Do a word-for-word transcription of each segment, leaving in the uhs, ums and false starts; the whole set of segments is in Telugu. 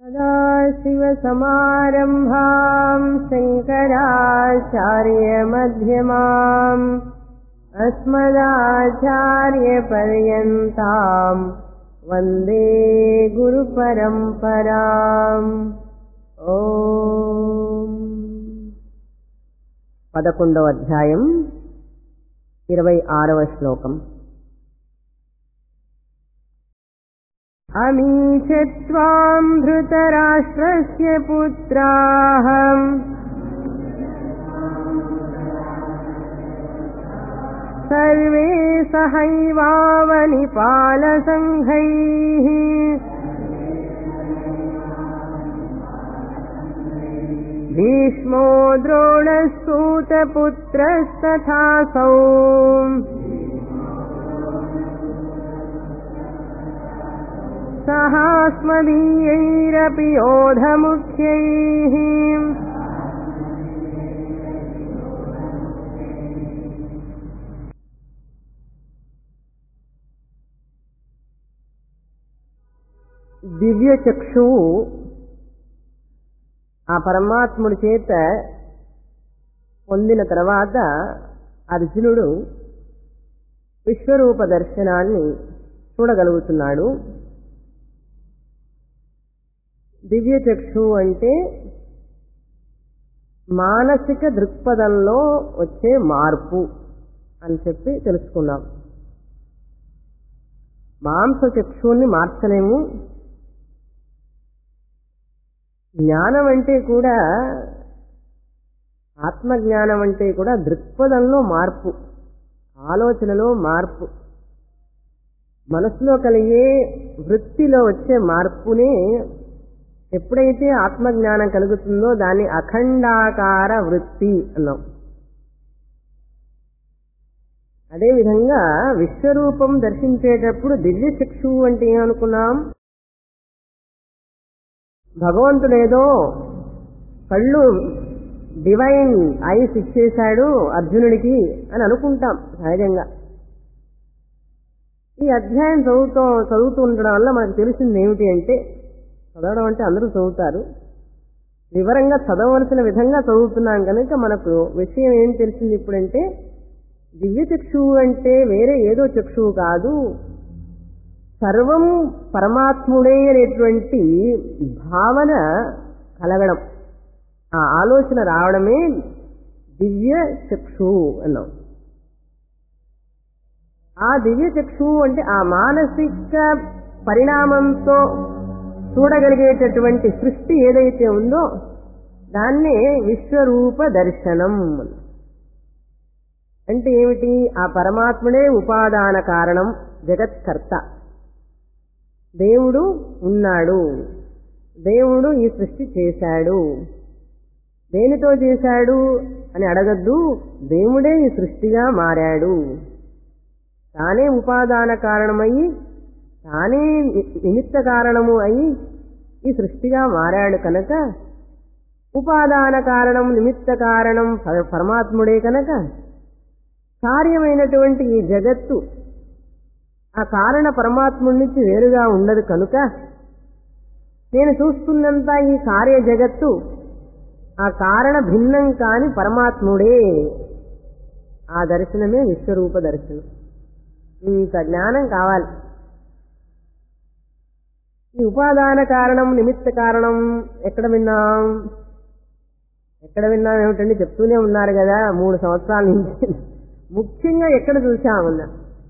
सदाशिवसमारम्भां शङ्कराचार्यमध्यमाम् अस्मदाचार्यपर्यन्तां वन्दे गुरुपरम्पराम्। ఓం పదకొండవ అధ్యాయం ఇరవై ఆరవ శ్లోకం. అమీషత్వాం ధృతరాష్ట్రస్య పుత్రాః సర్వే సహైవావనిపాలసంఘైః భీష్మో ద్రోణస్సూతపుత్రస్తథాసౌ సహాస్మదీయైరపి యోధముఖ్యైః దివ్య చక్షువు ఆ పరమాత్ముడి చేత పొందిన తర్వాత అర్జునుడు విశ్వరూప దర్శనాన్ని చూడగలుగుతున్నాడు. దివ్య చక్షువు అంటే మానసిక దృక్పథంలో వచ్చే మార్పు అని చెప్పి తెలుసుకున్నాం. మాంస చక్షువుని మార్చలేము. జ్ఞానం అంటే కూడా, ఆత్మజ్ఞానం అంటే కూడా దృక్పథంలో మార్పు, ఆలోచనలో మార్పు, మనసులో కలిగే వృత్తిలో వచ్చే మార్పునే ఎప్పుడైతే ఆత్మజ్ఞానం కలుగుతుందో దాన్ని అఖండాకార వృత్తి అన్నాం. అదేవిధంగా విశ్వరూపం దర్శించేటప్పుడు దివ్య చక్షువు అంటే ఏమనుకున్నాం? భగవంతుడేదో కళ్ళు డివైన్ ఐస్ ఇచ్చేశాడు అర్జునుడికి అని అనుకుంటాం సహజంగా. ఈ అధ్యాయం చదువుతూ చదువుతూ ఉండడం వల్ల మనకు తెలిసింది ఏమిటి అంటే, చదవడం అంటే అందరూ చదువుతారు, వివరంగా చదవవలసిన విధంగా చదువుతున్నాం కనుక మనకు విషయం ఏం తెలిసింది ఇప్పుడంటే, దివ్య చక్షువు అంటే వేరే ఏదో చక్షువు కాదు, సర్వం పరమాత్ముడే అనేటువంటి భావన కలగడం, ఆ ఆలోచన రావడమే దివ్య చక్షువు అన్నాం. ఆ దివ్య చక్షువు అంటే ఆ మానసిక పరిణామంతో చూడగలిగేటటువంటి సృష్టి ఏదైతే ఉందో దాన్నే విశ్వరూప దర్శనం అంటే ఏమిటి? ఆ పరమాత్ముడే ఉపాదాన కారణం, జగత్కర్త. దేవుడు ఉన్నాడు, దేవుడు ఈ సృష్టి చేశాడు. దేనితో చేశాడు అని అడగద్దు, దేవుడే ఈ సృష్టిగా మారాడు. తానే ఉపాదాన కారణమయ్యి, తానే నిమిత్త కారణము అయి ఈ సృష్టిగా మారాడు కనుక, ఉపాదాన కారణం నిమిత్త కారణం పరమాత్ముడే కనుక, కార్యమైనటువంటి ఈ జగత్తు ఆ కారణ పరమాత్ముడి నుంచి వేరుగా ఉండదు కనుక, నేను చూస్తున్నంత ఈ కార్య జగత్తు ఆ కారణ భిన్నం కాని పరమాత్ముడే. ఆ దర్శనమే విశ్వరూప దర్శనం. ఇంత జ్ఞానం కావాలి. ఈ ఉపాదాన కారణం నిమిత్త కారణం ఎక్కడ విన్నాం? ఎక్కడ విన్నాం ఏమిటండి, చెప్తూనే ఉన్నారు కదా మూడు సంవత్సరాల నుంచి. ముఖ్యంగా ఎక్కడ చూశామన్నా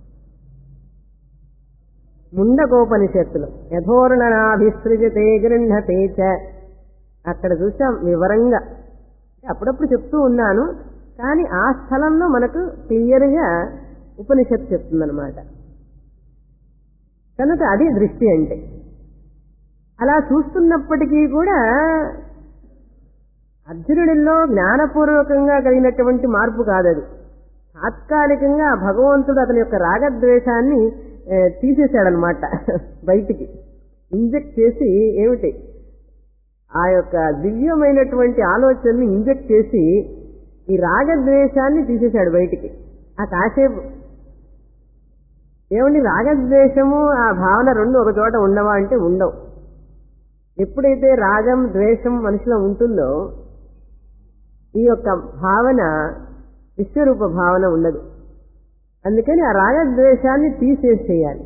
ముండకోపనిషత్తులు, యథోర్ణనాభిసృజతే గృహతే చ, అక్కడ చూసాం వివరంగా. అప్పుడప్పుడు చెప్తూ ఉన్నాను కానీ ఆ స్థలంలో మనకు క్లియర్గా ఉపనిషత్తు చెప్తుందన్నమాట. కనుక అది దృష్టి అంటే. అలా చూస్తున్నప్పటికీ కూడా అర్జునుడిలో జ్ఞానపూర్వకంగా కలిగినటువంటి మార్పు కాదది. తాత్కాలికంగా భగవంతుడు అతని యొక్క రాగద్వేషాన్ని తీసేశాడనమాట బయటికి, ఇంజెక్ట్ చేసి. ఏమిటి? ఆ యొక్క దివ్యమైనటువంటి ఆలోచనని ఇంజెక్ట్ చేసి ఈ రాగద్వేషాన్ని తీసేశాడు బయటికి. ఆ కాసేపు ఏమండి రాగద్వేషము ఆ భావన రెండు ఒక చోట ఉండవా అంటే ఉండవు. ఎప్పుడైతే రాగం ద్వేషం మనిషిలో ఉంటుందో ఈ యొక్క భావన విశ్వరూప భావన ఉండదు. అందుకని ఆ రాగద్వేషాన్ని తీసేసేయాలి.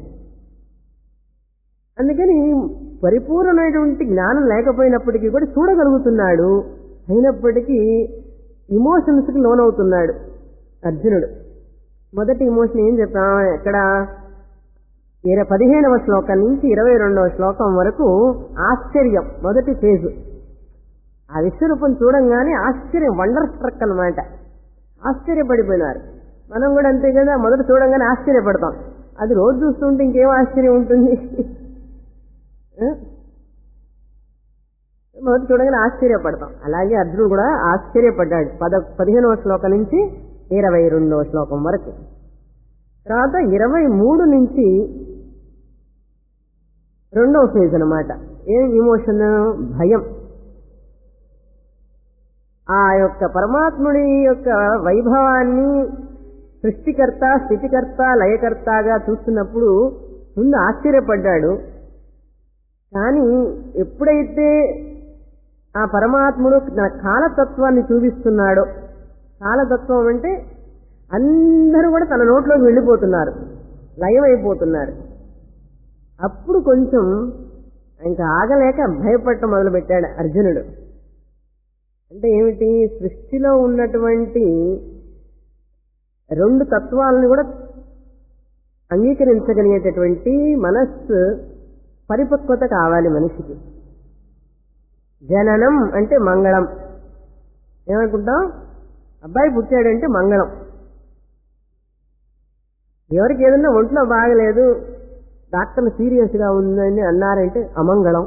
అందుకని పరిపూర్ణమైనటువంటి జ్ఞానం లేకపోయినప్పటికీ కూడా చూడగలుగుతున్నాడు. అయినప్పటికీ ఇమోషన్స్కి లోనవుతున్నాడు అర్జునుడు. మొదటి ఇమోషన్ ఏం చెప్పాం? ఎక్కడ ఇర పదిహేనవ శ్లోకం నుంచి ఇరవై రెండవ శ్లోకం వరకు ఆశ్చర్యం మొదటి ఫేజ్. ఆ విశ్వరూపం చూడంగానే ఆశ్చర్యం, వండర్ స్ట్రక్ అనమాట. ఆశ్చర్యపడిపోయినారు. మనం కూడా అంతే కదా, మొదట చూడంగానే ఆశ్చర్యపడతాం. అది రోజు చూస్తుంటే ఇంకేం ఆశ్చర్యం ఉంటుంది? మొదట చూడగానే ఆశ్చర్యపడతాం. అలాగే అర్జునుడు కూడా ఆశ్చర్యపడ్డాడు పద పదిహేనవ శ్లోకం నుంచి ఇరవై రెండవ శ్లోకం వరకు. తర్వాత ఇరవై మూడు నుంచి రెండవ ఫేజ్ అనమాట. ఏం ఇమోషన్? భయం. ఆ యొక్క పరమాత్ముడి యొక్క వైభవాన్ని సృష్టికర్త స్థితికర్త లయకర్తగా చూస్తున్నప్పుడు ముందు ఆశ్చర్యపడ్డాడు. కానీ ఎప్పుడైతే ఆ పరమాత్ముడు తన కాలతత్వాన్ని చూపిస్తున్నాడో, కాలతత్వం అంటే అందరూ కూడా తన నోట్లోకి వెళ్ళిపోతున్నారు, లయమైపోతున్నారు. అప్పుడు కొంచెం ఇంకా ఆగలేక భయపడటం మొదలుపెట్టాడు అర్జునుడు. అంటే ఏమిటి? సృష్టిలో ఉన్నటువంటి రెండు తత్వాలను కూడా అంగీకరించగలిగేటటువంటి మనస్సు పరిపక్వత కావాలి మనిషికి. జననం అంటే మంగళం. ఏమనుకుంటాం? అబ్బాయి పుట్టాడంటే మంగళం. ఎవరికి ఏదన్నా ఒంట్లో బాగలేదు, డాక్టర్లు సీరియస్గా ఉందని అన్నారంటే అమంగళం.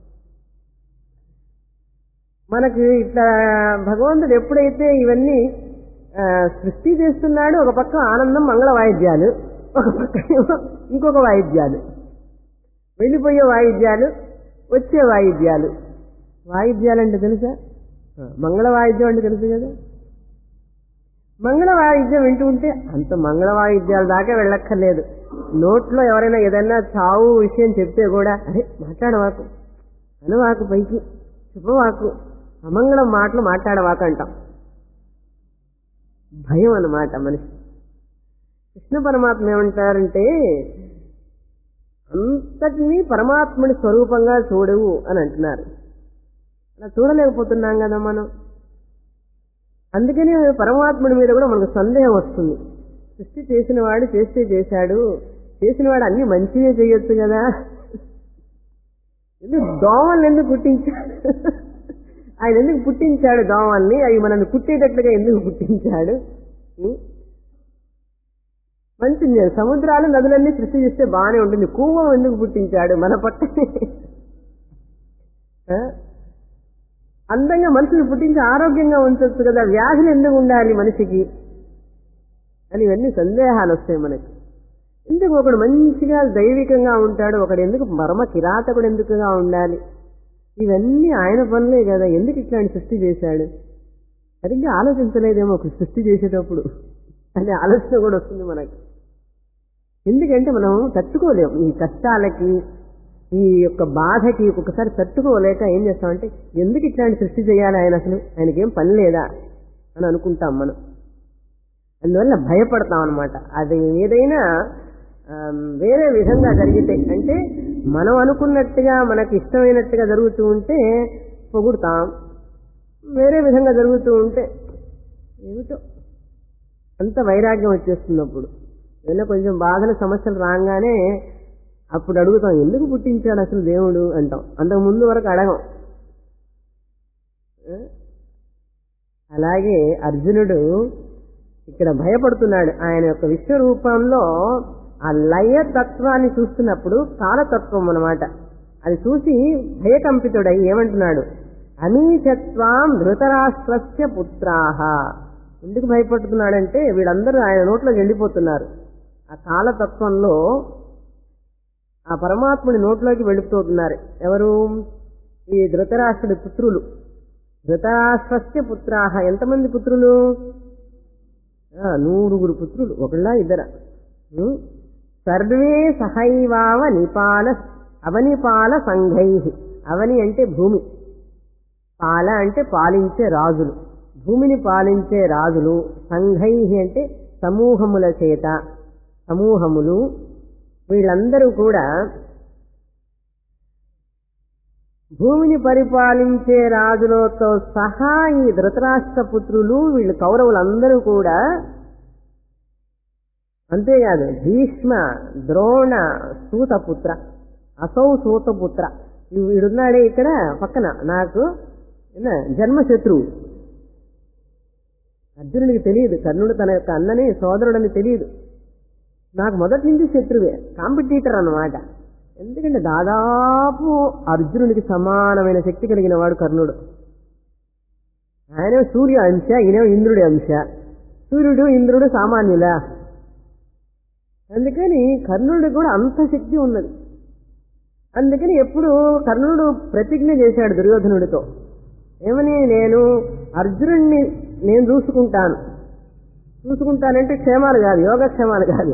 మనకు ఇట్లా భగవంతుడు ఎప్పుడైతే ఇవన్నీ సృష్టి చేస్తున్నాడు, ఒక పక్క ఆనందం మంగళ వాయిద్యాలు, ఒక పక్క ఇంకొక వాయిద్యాలు, వెళ్ళిపోయే వాయిద్యాలు, వచ్చే వాయిద్యాలు. వాయిద్యాలు అంటే తెలుసా? మంగళ వాయిద్యం అంటే తెలుసు కదా. మంగళ వాయిద్యం వింటూ ఉంటే అంత మంగళ వాయిద్యాల దాకా వెళ్ళక్కర్లేదు. నోట్లో ఎవరైనా ఏదైనా చావు విషయం చెప్తే కూడా అరే మాట్లాడవాకు, అనవాకు, పైకి చెప్పవాకు, అమంగళం మాటలు మాట్లాడవాకు అంటాం. భయం అన్నమాట మనిషి. కృష్ణ పరమాత్మ ఏమంటారంటే అంతటినీ పరమాత్ముని స్వరూపంగా చూడవు అని అంటున్నారు. అలా చూడలేకపోతున్నాం కదా మనం. అందుకని పరమాత్ముడి మీద కూడా మనకు సందేహం వస్తుంది. సృష్టి చేసిన వాడు చేస్తే చేశాడు, చేసిన వాడు అన్ని మంచిగా చేయొచ్చు కదా, ఎందుకు దోమల్ని ఎందుకు పుట్టించాడు? ఆయన ఎందుకు పుట్టించాడు దోమల్ని? అవి మనల్ని పుట్టేటట్లుగా ఎందుకు పుట్టించాడు? మంచి సముద్రాలు నదులన్నీ సృష్టి చేస్తే బాగానే ఉంటుంది, కూవం ఎందుకు పుట్టించాడు మన పక్కనే? అందంగా మనుషులు పుట్టించి ఆరోగ్యంగా ఉంచవచ్చు కదా, వ్యాధులు ఎందుకు ఉండాలి మనిషికి అని ఇవన్నీ సందేహాలు వస్తాయి మనకి. ఎందుకు ఒకడు మంచిగా దైవికంగా ఉంటాడు, ఒకడు ఎందుకు పరమ కిరాతకుడు ఎందుకుగా ఉండాలి? ఇవన్నీ ఆయన పనులే కదా, ఎందుకు ఇట్లాంటి సృష్టి చేశాడు? సరిగ్గా ఆలోచించలేదేమో ఒక సృష్టి చేసేటప్పుడు అనే ఆలోచన కూడా వస్తుంది మనకి. ఎందుకంటే మనం తట్టుకోలేము ఈ కష్టాలకి, ఈ యొక్క బాధకి ఒకసారి తట్టుకోలేక ఏం చేస్తామంటే ఎందుకు ఇట్లాంటి సృష్టి చేయాలి ఆయన, అసలు ఆయనకేం పని లేదా అని అనుకుంటాం మనం. అందువల్ల భయపడతాం అనమాట. అది ఏదైనా వేరే విధంగా జరిగితే, అంటే మనం అనుకున్నట్టుగా మనకి ఇష్టమైనట్టుగా జరుగుతూ ఉంటే పొగుడుతాం, వేరే విధంగా జరుగుతూ ఉంటే ఏమిటో అంత వైరాగ్యం వచ్చేస్తుంది. అప్పుడు ఏదైనా కొంచెం బాధల సమస్యలు రాగానే అప్పుడు అడుగుతాం ఎందుకు పుట్టించాడు అసలు దేవుడు అంటాం, అంతకు ముందు వరకు అడగం. అలాగే అర్జునుడు ఇక్కడ భయపడుతున్నాడు. ఆయన యొక్క విశ్వరూపంలో ఆ లయతత్వాన్ని చూస్తున్నప్పుడు కాలతత్వం అన్నమాట, అది చూసి భయకంపితుడై ఏమంటున్నాడు? అనీచత్వాం ధృతరాష్ట్రస్య పుత్రాహ. ఎందుకు భయపడుతున్నాడంటే వీళ్ళందరూ ఆయన నోట్లోకి వెళ్ళిపోతున్నారు. ఆ కాలతత్వంలో ఆ పరమాత్ముడి నోట్లోకి వెళ్ళిపోతున్నారు. ఎవరు? ఈ ధృతరాష్ట్రుడి పుత్రులు. ధృతరాష్ట్రస్య పుత్రాహ. ఎంతమంది పుత్రులు? నూరుగురు పుత్రులు. ఒకళ్ళ ఇద్దర? Survey సహైవావ నిపాల అవనిపాల Songhai. అవని అంటే భూమి, పాల అంటే పాలించే రాజులు, భూమిని పాలించే రాజులు. సంఘై అంటే సమూహముల చేత, సమూహములు, వీళ్ళందరూ కూడా భూమిని పరిపాలించే రాజులతో సహా ఈ ధృతరాష్ట్ర పుత్రులు, వీళ్ళు కౌరవులందరూ కూడా, అంతేకాదు భీష్మ, ద్రోణ, సూతపుత్ర, అసౌ సూతపుత్ర, వీడున్నాడే ఇక్కడ పక్కన నాకు జన్మశత్రువు. అర్జునుడికి తెలియదు కర్ణుడు తన యొక్క అన్నని సోదరుడని తెలియదు. నాకు మొదటి నుంచి శత్రువే, కాంపిటీటర్ అన్నమాట. ఎందుకంటే దాదాపు అర్జునుడికి సమానమైన శక్తి కలిగిన వాడు కర్ణుడు. ఆయన సూర్య అంశ, ఈయన ఇంద్రుడి అంశ. సూర్యుడు ఇంద్రుడు సామాన్యులా, అందుకని కర్ణుడికి కూడా అంత శక్తి ఉన్నది. అందుకని ఎప్పుడు కర్ణుడు ప్రతిజ్ఞ చేశాడు దుర్యోధనుడితో, ఏమని, నేను అర్జునుడిని నేను చూసుకుంటాను. చూసుకుంటానంటే క్షేమాలు కాదు, యోగక్షేమాలు కాదు,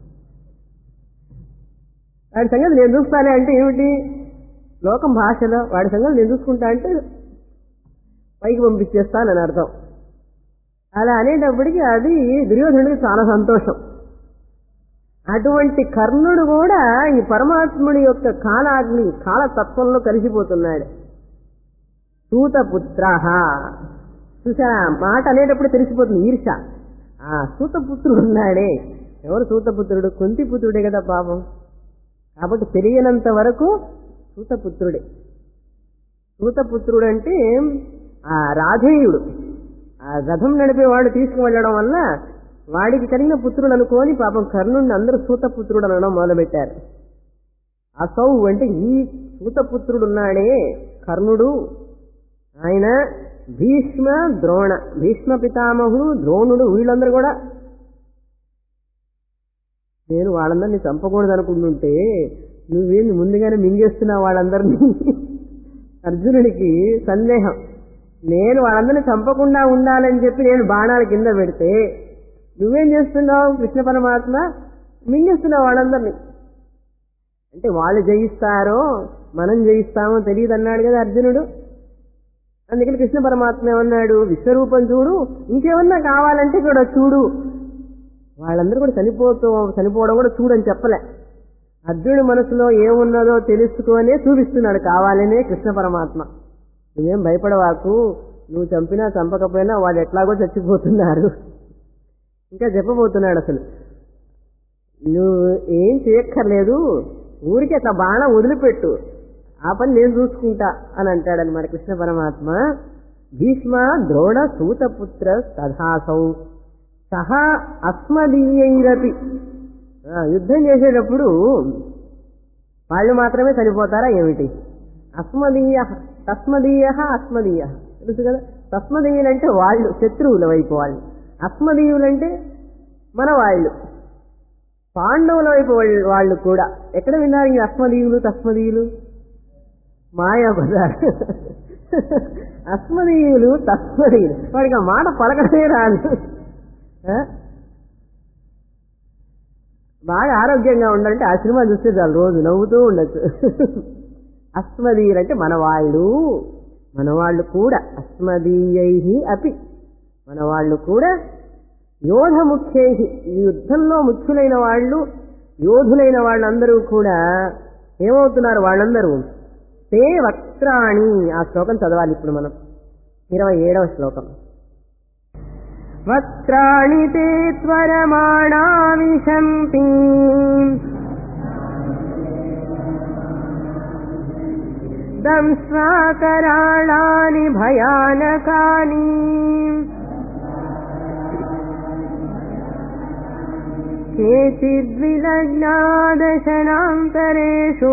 వాడి సంగతి నేను చూస్తానే అంటే ఏమిటి, లోకం భాషలో వాడి సంగతి నేను చూసుకుంటా అంటే పైకి పంపించేస్తానని అర్థం. అలా అనేటప్పటికీ అది దుర్యోధనుడికి చాలా సంతోషం. అటువంటి కర్ణుడు కూడా ఈ పరమాత్ముడి యొక్క కాలాగ్ని కాలతత్వంలో కలిసిపోతున్నాడు. సూతపుత్ర చూసా, మాట అనేటప్పుడు తెలిసిపోతుంది ఈర్ష. ఆ సూతపుత్రుడు ఉన్నాడే, ఎవరు సూతపుత్రుడు, కుంతిపుత్రుడే కదా పాపం. కాబట్టి తెలియనంత వరకు సూతపుత్రుడే. సూతపుత్రుడు అంటే ఆ రాధేయుడు, ఆ రథం నడిపేవాడు తీసుకువెళ్ళడం వల్ల వాడికి కలిగిన పుత్రుడు అనుకోని పాపం కర్ణుడిని అందరూ సూతపుత్రుడు అనడం మొదలుపెట్టారు. అసౌ అంటే ఈ సూతపుత్రుడున్నాడే కర్ణుడు, ఆయన భీష్మ, ద్రోణ, భీష్మ పితామహుడు, ద్రోణుడు, వీళ్ళందరూ కూడా నేను వాళ్ళందరినీ చంపకూడదు అనుకుంటుంటే నువ్వేంది ముందుగానే మింగేస్తున్నావు వాళ్ళందరినీ. అర్జునుడికి సందేహం, నేను వాళ్ళందరినీ చంపకుండా ఉండాలని చెప్పి నేను బాణాల కింద పెడితే నువ్వేం చేస్తున్నావు కృష్ణ పరమాత్మ, మింగేస్తున్నావు వాళ్ళందరినీ. అంటే వాళ్ళు జయిస్తారో మనం జయిస్తామో తెలియదు అన్నాడు కదా అర్జునుడు. అందుకని కృష్ణ పరమాత్మ ఏమన్నాడు, విశ్వరూపం చూడు, ఇంకేమన్నా కావాలంటే కూడా చూడు, వాళ్ళందరూ కూడా చనిపోతూ చనిపోవడం కూడా చూడని చెప్పలే. అర్జునుడి మనసులో ఏమున్నదో తెలుసుకొనే చూపిస్తున్నాడు కావాలనే కృష్ణ పరమాత్మ. నువ్వేం భయపడవాకు, నువ్వు చంపినా చంపకపోయినా వాళ్ళు ఎట్లాగో చచ్చిపోతున్నారు. ఇంకా చెప్పబోతున్నాడు, అసలు నువ్వు ఏం చేయక్కర్లేదు, ఊరికే అట్లా బాణం వదిలిపెట్టు, ఆ పని నేను చూసుకుంటా అని అంటాడనమాట కృష్ణ పరమాత్మ. భీష్మ, ద్రోణ, సూతపుత్ర తథాసౌ సహా అస్మదీయైరపి. యుద్ధం చేసేటప్పుడు వాళ్ళు మాత్రమే చనిపోతారా ఏమిటి? అస్మదీయ, తస్మదీయ, అస్మదీయ తెలుసు కదా. తస్మదీయులంటే వాళ్ళు శత్రువుల వైపు వాళ్ళు, అస్మదీయులంటే మన వాళ్ళు, పాండవుల వైపు వాళ్ళు కూడా. ఎక్కడ విన్నారు ఈ అస్మదీయులు తస్మదీయులు? మాయా బజార్. అస్మదీయులు తస్మదీయులు, వాడికి ఆ మాట పలకడే రాదు. బాగా ఆరోగ్యంగా ఉండాలంటే ఆ సినిమా చూస్తే చాలు, రోజు నవ్వుతూ ఉండొచ్చు. అస్మదీయులంటే మనవాళ్ళు, మనవాళ్ళు కూడా. అస్మదీయై అపి, మనవాళ్ళు కూడా. యోధ ముఖ్యై, ఈ యుద్ధంలో ముఖ్యులైన వాళ్ళు, యోధులైన వాళ్ళందరూ కూడా ఏమవుతున్నారు? వాళ్ళందరూ తే వక్త్రాణి. ఆ శ్లోకం చదవాలి ఇప్పుడు మనం, ఇరవై ఏడవ శ్లోకం. వక్త్రాణి తే త్వరమాణా విశంతి దంస్వాకరాళాని భయానకాని కేచిద్విలగ్నా దశనాంతరేషు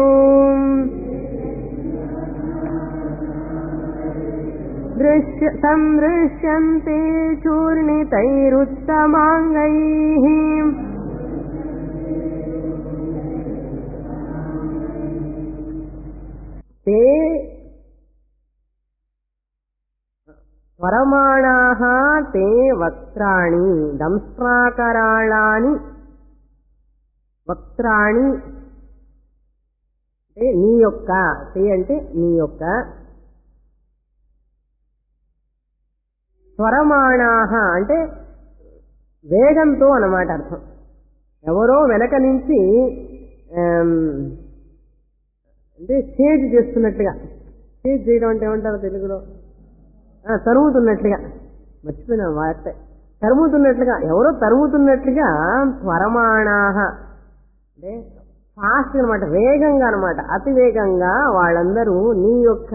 సందృశ్యంతే చూర్ణితైరుత్తమాంగైః. తే పరమాణాః తే వక్త్రాణి దంష్ట్రాకరాళాని. వక్త్రాణి అంటే నీ యొక్క, తే అంటే నీ యొక్క, స్వరమాణాహ అంటే వేగంతో అన్నమాట అర్థం. ఎవరో వెనక నుంచి అంటే చేజ్ చేస్తున్నట్లుగా, చేజ్ చేయడం అంటే ఏమంటారు తెలుగులో, తరుముతున్నట్లుగా, మర్చిపోయినా వార్త, తరుముతున్నట్లుగా, ఎవరో తరుముతున్నట్లుగా స్వరమాణాహ అంటే ఫాస్ట్ అనమాట, వేగంగా అనమాట, అతి వేగంగా వాళ్ళందరూ నీ యొక్క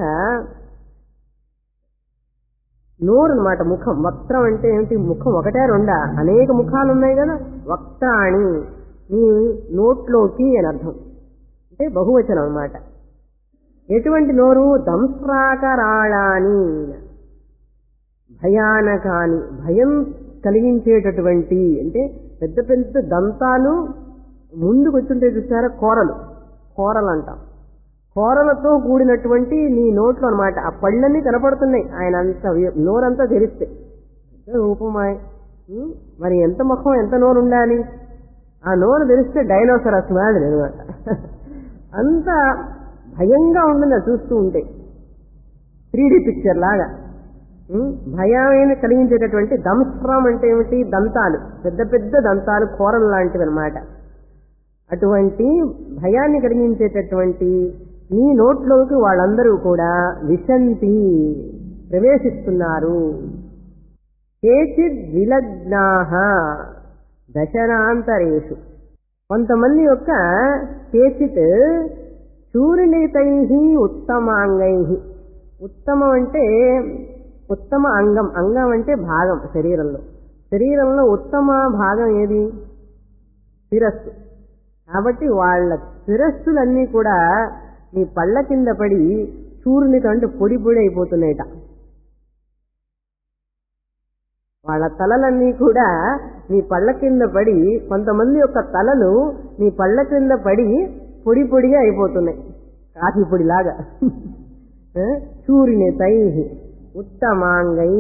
నోరు అనమాట, ముఖం. వక్త్రం అంటే ఏంటి? ముఖం ఒకటే రెండా, అనేక ముఖాలు ఉన్నాయి కదా. వక్త్రాణి నీ నోట్లోకి అని అర్థం, అంటే బహువచనం అనమాట. ఎటువంటి నోరు? దంస్రాకరాళాని భయానకాని, భయం కలిగించేటటువంటి, అంటే పెద్ద పెద్ద దంతాలు ముందుకు వచ్చుంటే చూసారా, కూరలు, కూరలు అంటాం, కూరలతో కూడినటువంటి నీ నోట్లో అనమాట. ఆ పళ్ళన్నీ కనపడుతున్నాయి ఆయన అంత నోరంతా తెరిస్తే. రూపమాయ్ మరి ఎంత ముఖం, ఎంత నోరు ఉండాలి? ఆ నోరు తెరిస్తే డైనోసరస్ మాదిరి అనమాట. అంత భయంగా ఉంటుంది అది చూస్తూ ఉంటే, త్రీ డి పిక్చర్ లాగా. భయాన్ని కలిగించేటటువంటి దంస్రం అంటే ఏమిటి? దంతాలు, పెద్ద పెద్ద దంతాలు, కూరలు లాంటివి అనమాట. అటువంటి భయాన్ని కలిగించేటటువంటి నీ నోట్లోకి వాళ్ళందరూ కూడా విశంతి ప్రవేశిస్తున్నారు. కేచిద్ విలగ్నాః దశనాంతరేషు, కొంతమంది యొక్క కేచిత్ చూర్ణితై ఉత్తమాంగై, ఉత్తమం అంటే ఉత్తమ అంగం, అంగం అంటే భాగం శరీరంలో, శరీరంలో ఉత్తమ భాగం ఏది? శిరస్సు. కాబట్టి వాళ్ళ శిరస్సులన్నీ కూడా నీ పళ్ళ కింద పడి చూర్ణిత అంటే పొడి పొడి అయిపోతున్నాయిట. వాళ్ళ తలలన్నీ కూడా నీ పళ్ళ కింద పడి, కొంతమంది యొక్క తలలు నీ పళ్ళ కింద పడి పొడి పొడిగా అయిపోతున్నాయి, కాఫీ పొడిలాగా. చూర్ణితై ఉత్తమాంగై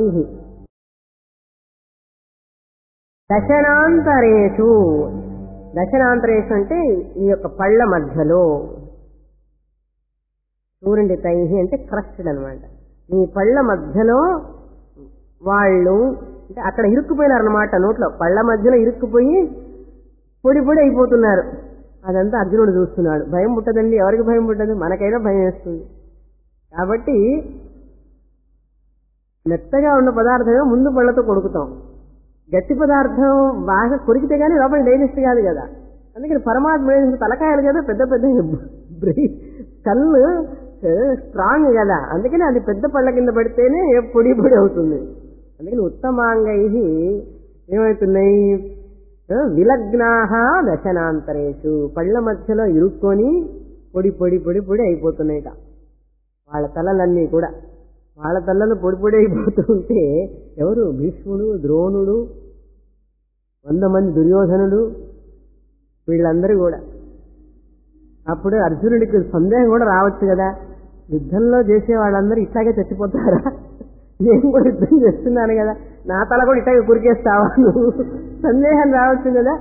దశనాంతరేషు, దశనాంతరేషు అంటే ఈ యొక్క పళ్ళ మధ్యలో, చూర్ణితై అంటే క్రష్డ్ అనమాట. నీ పళ్ళ మధ్యలో వాళ్ళు అంటే అక్కడ ఇరుక్కుపోయినారనమాట, నోట్లో పళ్ళ మధ్యలో ఇరుక్కుపోయి పొడి పొడి అయిపోతున్నారు. అదంతా అర్జునుడు చూస్తున్నాడు. భయం పుట్టదండి, ఎవరికి భయం పుట్టదు? మనకైనా భయం వేస్తుంది. కాబట్టి మెత్తగా ఉన్న పదార్థమే ముందు పళ్ళతో కొడుకుతాం, గట్టి పదార్థం బాగా కొరికితే కానీ లోపల డైజెస్ట్ కాదు కదా. అందుకని పరమాత్మ తలకాయలు కదా పెద్ద పెద్ద, కళ్ళు స్ట్రాంగ్ కదా, అందుకని అది పెద్ద పళ్ళ కింద పడితేనే పొడి పొడి అవుతుంది. అందుకని ఉత్తమాంగై ఏమవుతున్నాయి? విలగ్నాః దశనాంతరేషు, పళ్ళ మధ్యలో ఇరుక్కొని పొడి పొడి పొడి పొడి అయిపోతున్నాయిట వాళ్ళ తలలన్నీ కూడా. వాళ్ళ తలలు పొడి పొడి అయిపోతూ ఉంటే ఎవరు? భీష్ముడు, ద్రోణుడు, వంద మంది దుర్యోధనుడు, వీళ్ళందరూ కూడా. అప్పుడు అర్జునుడికి సందేహం కూడా రావచ్చు కదా, యుద్ధంలో చేసే వాళ్ళందరూ ఇట్లాగే చచ్చిపోతారా? నేను కూడా యుద్ధం చేస్తున్నాను కదా, నా తల కూడా ఇట్లాగే కురికేస్తావా నువ్వు? సందేహం రావచ్చు కదా.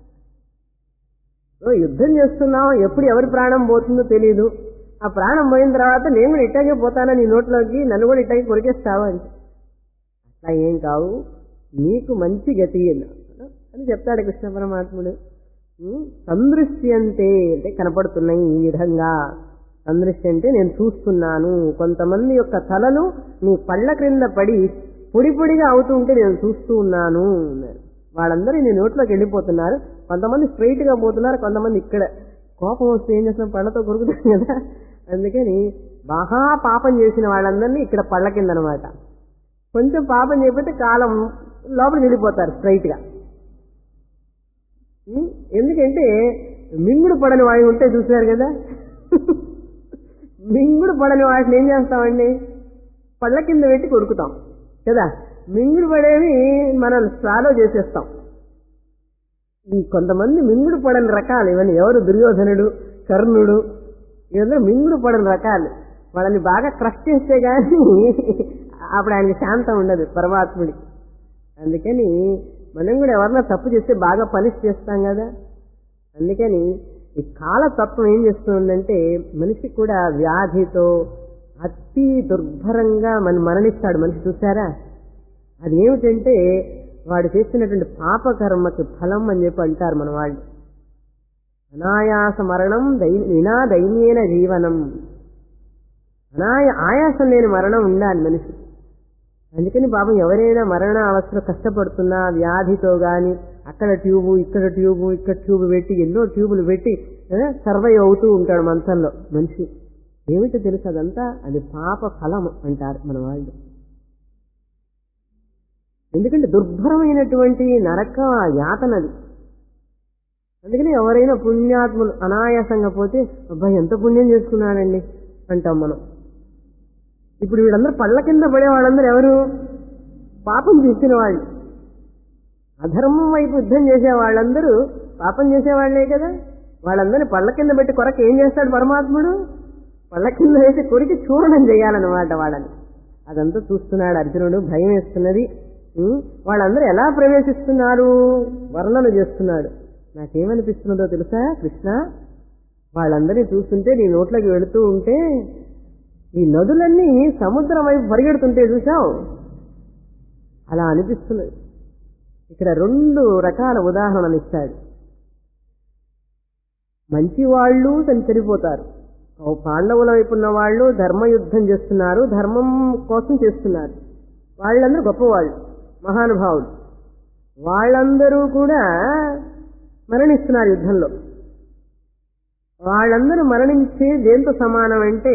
యుద్ధం చేస్తున్నావు, ఎప్పుడు ఎవరి ప్రాణం పోతుందో తెలియదు. ఆ ప్రాణం పోయిన తర్వాత నేను కూడా ఇట్లాగే పోతానా నీ నోట్లోకి, నన్ను కూడా ఇట్లాగే కొరికేస్తావా అని. అట్లా ఏం కావు, నీకు మంచి గతి అని చెప్తాడు కృష్ణ పరమాత్ముడు. సందృశ్యంతే అంటే కనపడుతున్నాయి ఈ విధంగా. సందృష్టి అంటే నేను చూస్తున్నాను, కొంతమంది యొక్క తలలు నీ పళ్ళ క్రింద పడి పొడి పొడిగా అవుతూ ఉంటే నేను చూస్తూ ఉన్నాను. వాళ్ళందరూ నీ నోట్లోకి వెళ్ళిపోతున్నారు, కొంతమంది స్ట్రైట్ గా పోతున్నారు, కొంతమంది ఇక్కడ. కోపం వస్తే ఏం చేసిన పళ్ళతో కొరుకుతాం కదా, అందుకని మహా పాపం చేసిన వాళ్ళందరినీ ఇక్కడ పళ్ళ కింద అనమాట. కొంచెం పాపం చేయకపోతే కాలం లోపలికి వెళ్ళిపోతారు స్ట్రైట్ గా. ఎందుకంటే మింగుడు పడని వాడి ఉంటే చూసారు కదా, మింగుడు పడని వాటిని ఏం చేస్తామండి? పళ్ళ కింద పెట్టి కొరుకుతాం కదా. మింగుడు పడేవి మనం స్ట్రాలో చేసేస్తాం. ఈ కొంతమంది మింగుడు పడని రకాలు ఇవన్నీ. ఎవరు? దుర్యోధనుడు, కర్ణుడు, ఇవన్నీ మింగుడు పడని రకాలు. వాళ్ళని బాగా క్రష్ చేస్తే గానీ అప్పుడు ఆయనకి శాంతం ఉండదు పరమాత్ముడికి. అందుకని మనం కూడా ఎవరన్నా తప్పు చేస్తే బాగా పనిష్ చేస్తాం కదా. అందుకని ఈ కాలతత్వం ఏం చేస్తుందంటే మనిషికి కూడా వ్యాధితో అతి దుర్భరంగా మన మరణిస్తాడు మనిషి. చూసారా? అది ఏమిటంటే వాడు చేస్తున్నటువంటి పాపకర్మకి ఫలం అని చెప్పి అంటారు మన వాళ్ళు. అనాయాస మరణం దై వినా దైన్యేన జీవనం. అనాయ ఆయాసం లేని మరణం ఉండాలి మనిషి. అందుకని పాపం ఎవరైనా మరణ అవస్థలో కష్టపడుతున్నా వ్యాధితో గాని అక్కడ ట్యూబు ఇక్కడ ట్యూబు ఇక్కడ ట్యూబు పెట్టి ఎన్నో ట్యూబులు పెట్టి సర్వైవ్ అవుతూ ఉంటాడు మంచంలో మనిషి. ఏమిటో తెలుసు అదంతా? అది పాప ఫలం అంటారు మన వాళ్ళు. ఎందుకంటే దుర్భరమైనటువంటి నరక యాతనది. అందుకని ఎవరైనా పుణ్యాత్ములు అనాయాసంగా పోతే అబ్బాయి ఎంత పుణ్యం చేసుకున్నాడండి అంటాం మనం. ఇప్పుడు వీళ్ళందరూ పళ్ళ కింద పడే వాళ్ళందరూ ఎవరు? పాపం చేసిన వాళ్ళు. అధర్మం వైపు యుద్ధం చేసే వాళ్ళందరూ పాపం చేసేవాళ్లే కదా. వాళ్ళందరినీ పళ్ళ కింద పెట్టి కొరకు ఏం చేస్తాడు పరమాత్ముడు? పళ్ళ కింద వేసి కొరికి చూడడం చేయాలన్నమాట వాళ్ళని. అదంతా చూస్తున్నాడు అర్జునుడు. భయం వేస్తున్నది. వాళ్ళందరూ ఎలా ప్రవేశిస్తున్నారు వర్ణన చేస్తున్నాడు. నాకేమనిపిస్తున్నదో తెలుసా కృష్ణ? వాళ్ళందరినీ చూస్తుంటే నీ నోట్లోకి వెళుతూ ఉంటే ఈ నదులన్నీ సముద్రం వైపు పరిగెడుతుంటే చూసావు, అలా అనిపిస్తున్నది. ఇక్కడ రెండు రకాల ఉదాహరణలు ఇస్తాడు. మంచి వాళ్ళు చనిపోతారు. పాండవుల వైపు ఉన్న వాళ్ళు ధర్మయుద్ధం చేస్తున్నారు, ధర్మం కోసం చేస్తున్నారు. వాళ్ళందరూ గొప్పవాళ్ళు, మహానుభావులు. వాళ్ళందరూ కూడా మరణిస్తున్నారు యుద్ధంలో. వాళ్ళందరూ మరణించి దేంతో సమానం అంటే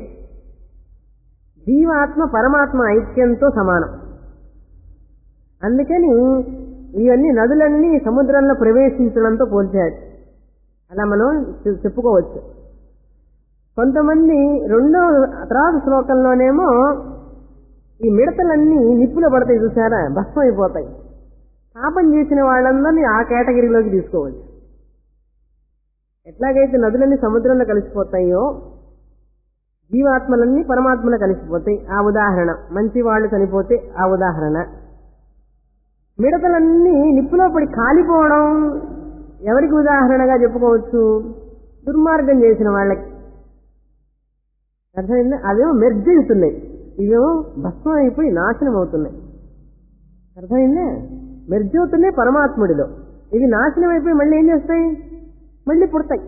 జీవాత్మ పరమాత్మ ఐక్యంతో సమానం. అందుకని ఇవన్నీ నదులన్నీ సముద్రంలో ప్రవేశించడంతో పోల్చాడు. అలా మనం చెప్పుకోవచ్చు. కొంతమంది రెండో తర్వాత శ్లోకంలోనేమో ఈ మిడతలన్నీ నిప్పులో పడతాయి చూసారా, భస్మం అయిపోతాయి. పాపం చేసిన వాళ్ళందరినీ ఆ కేటగిరీలోకి తీసుకోవచ్చు. ఎట్లాగైతే నదులన్నీ సముద్రంలో కలిసిపోతాయో జీవాత్మలన్నీ పరమాత్మలో కలిసిపోతాయి, ఆ ఉదాహరణ. మంచి వాళ్ళు చనిపోతే ఆ ఉదాహరణ. మిడతలన్నీ నిప్పులో పడి కాలిపోవడం ఎవరికి ఉదాహరణగా చెప్పుకోవచ్చు? దుర్మార్గం చేసిన వాళ్ళకి. అర్థమైందా? అవేమో మెర్జ్ అవుతున్నాయి, ఇవేమో భస్మం అయిపోయి నాశనం అవుతున్నాయి. అర్థమైందా? మెర్జ్ అవుతున్నాయి పరమాత్ముడిలో. ఇవి నాశనం అయిపోయి మళ్ళీ ఏం చేస్తాయి? మళ్ళీ పుడతాయి.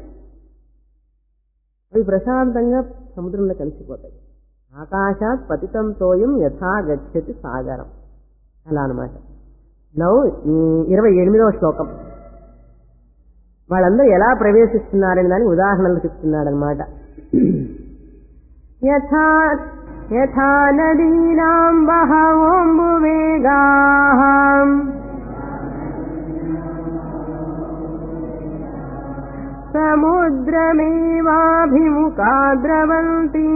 అవి ప్రశాంతంగా సముద్రంలో కలిసిపోతాయి. ఆకాశాత్ పతితం తోయం యథా గచ్చతి సాగరం. అలా అనమాట. నౌ ఇరవై ఎనిమిదవ శ్లోకం. వాళ్ళందరూ ఎలా ప్రవేశిస్తున్నారని దానికి ఉదాహరణలు చెప్తున్నాడనమాట. యథా యథా నదీనాం బహవోంబువేగాః సముద్రమేవాభిముఖా ద్రవంతి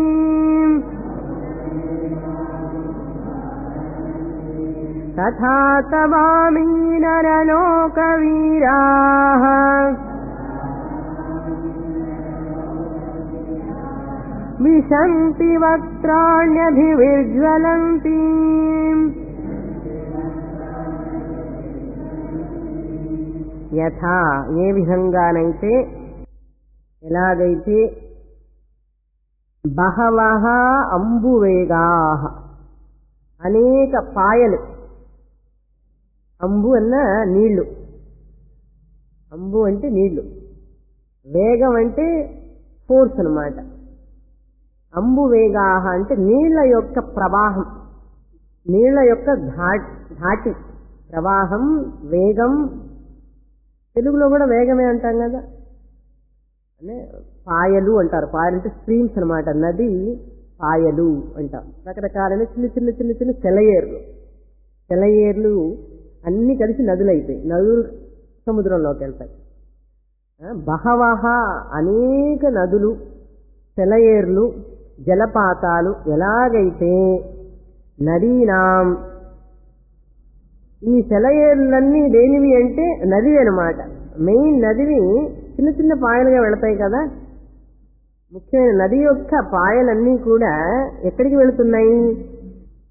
తథా తవామి నరలోకవీరాః విశంతి వక్త్రాణ్యభివిజ్వలంతి. యథా ఏ విధంగానైతే, ఎలాగైతే బహవః అంబువేగాః అనేక పాయలు. అంబు అన్న నీళ్లు, అంబు అంటే నీళ్లు, వేగం అంటే ఫోర్స్ అన్నమాట. అంబు వేగాహ అంటే నీళ్ల యొక్క ప్రవాహం, నీళ్ల యొక్క ధాటి ప్రవాహం, వేగం. తెలుగులో కూడా వేగమే అంటాం కదా, అంటే పాయలు అంటారు. పాయలు అంటే స్ట్రీమ్స్ అనమాట. నది పాయలు అంటాం. రకరకాలైన చిన్న చిన్న చిన్న చిన్న సెలయేర్లు, సెలయేర్లు అన్ని కలిసి నదులు అయితాయి. నదులు సముద్రంలోకి వెళ్తాయి. బహవహ అనేక నదులు, సెలయేర్లు, జలపాతాలు. ఎలాగైతే నదీనాం, ఈ సెలయేర్లన్నీ దేనివి అంటే నది అనమాట. మెయిన్ నదివి చిన్న చిన్న పాయలుగా వెళతాయి కదా. ముఖ్యమైన నది యొక్క పాయలన్నీ కూడా ఎక్కడికి వెళుతున్నాయి?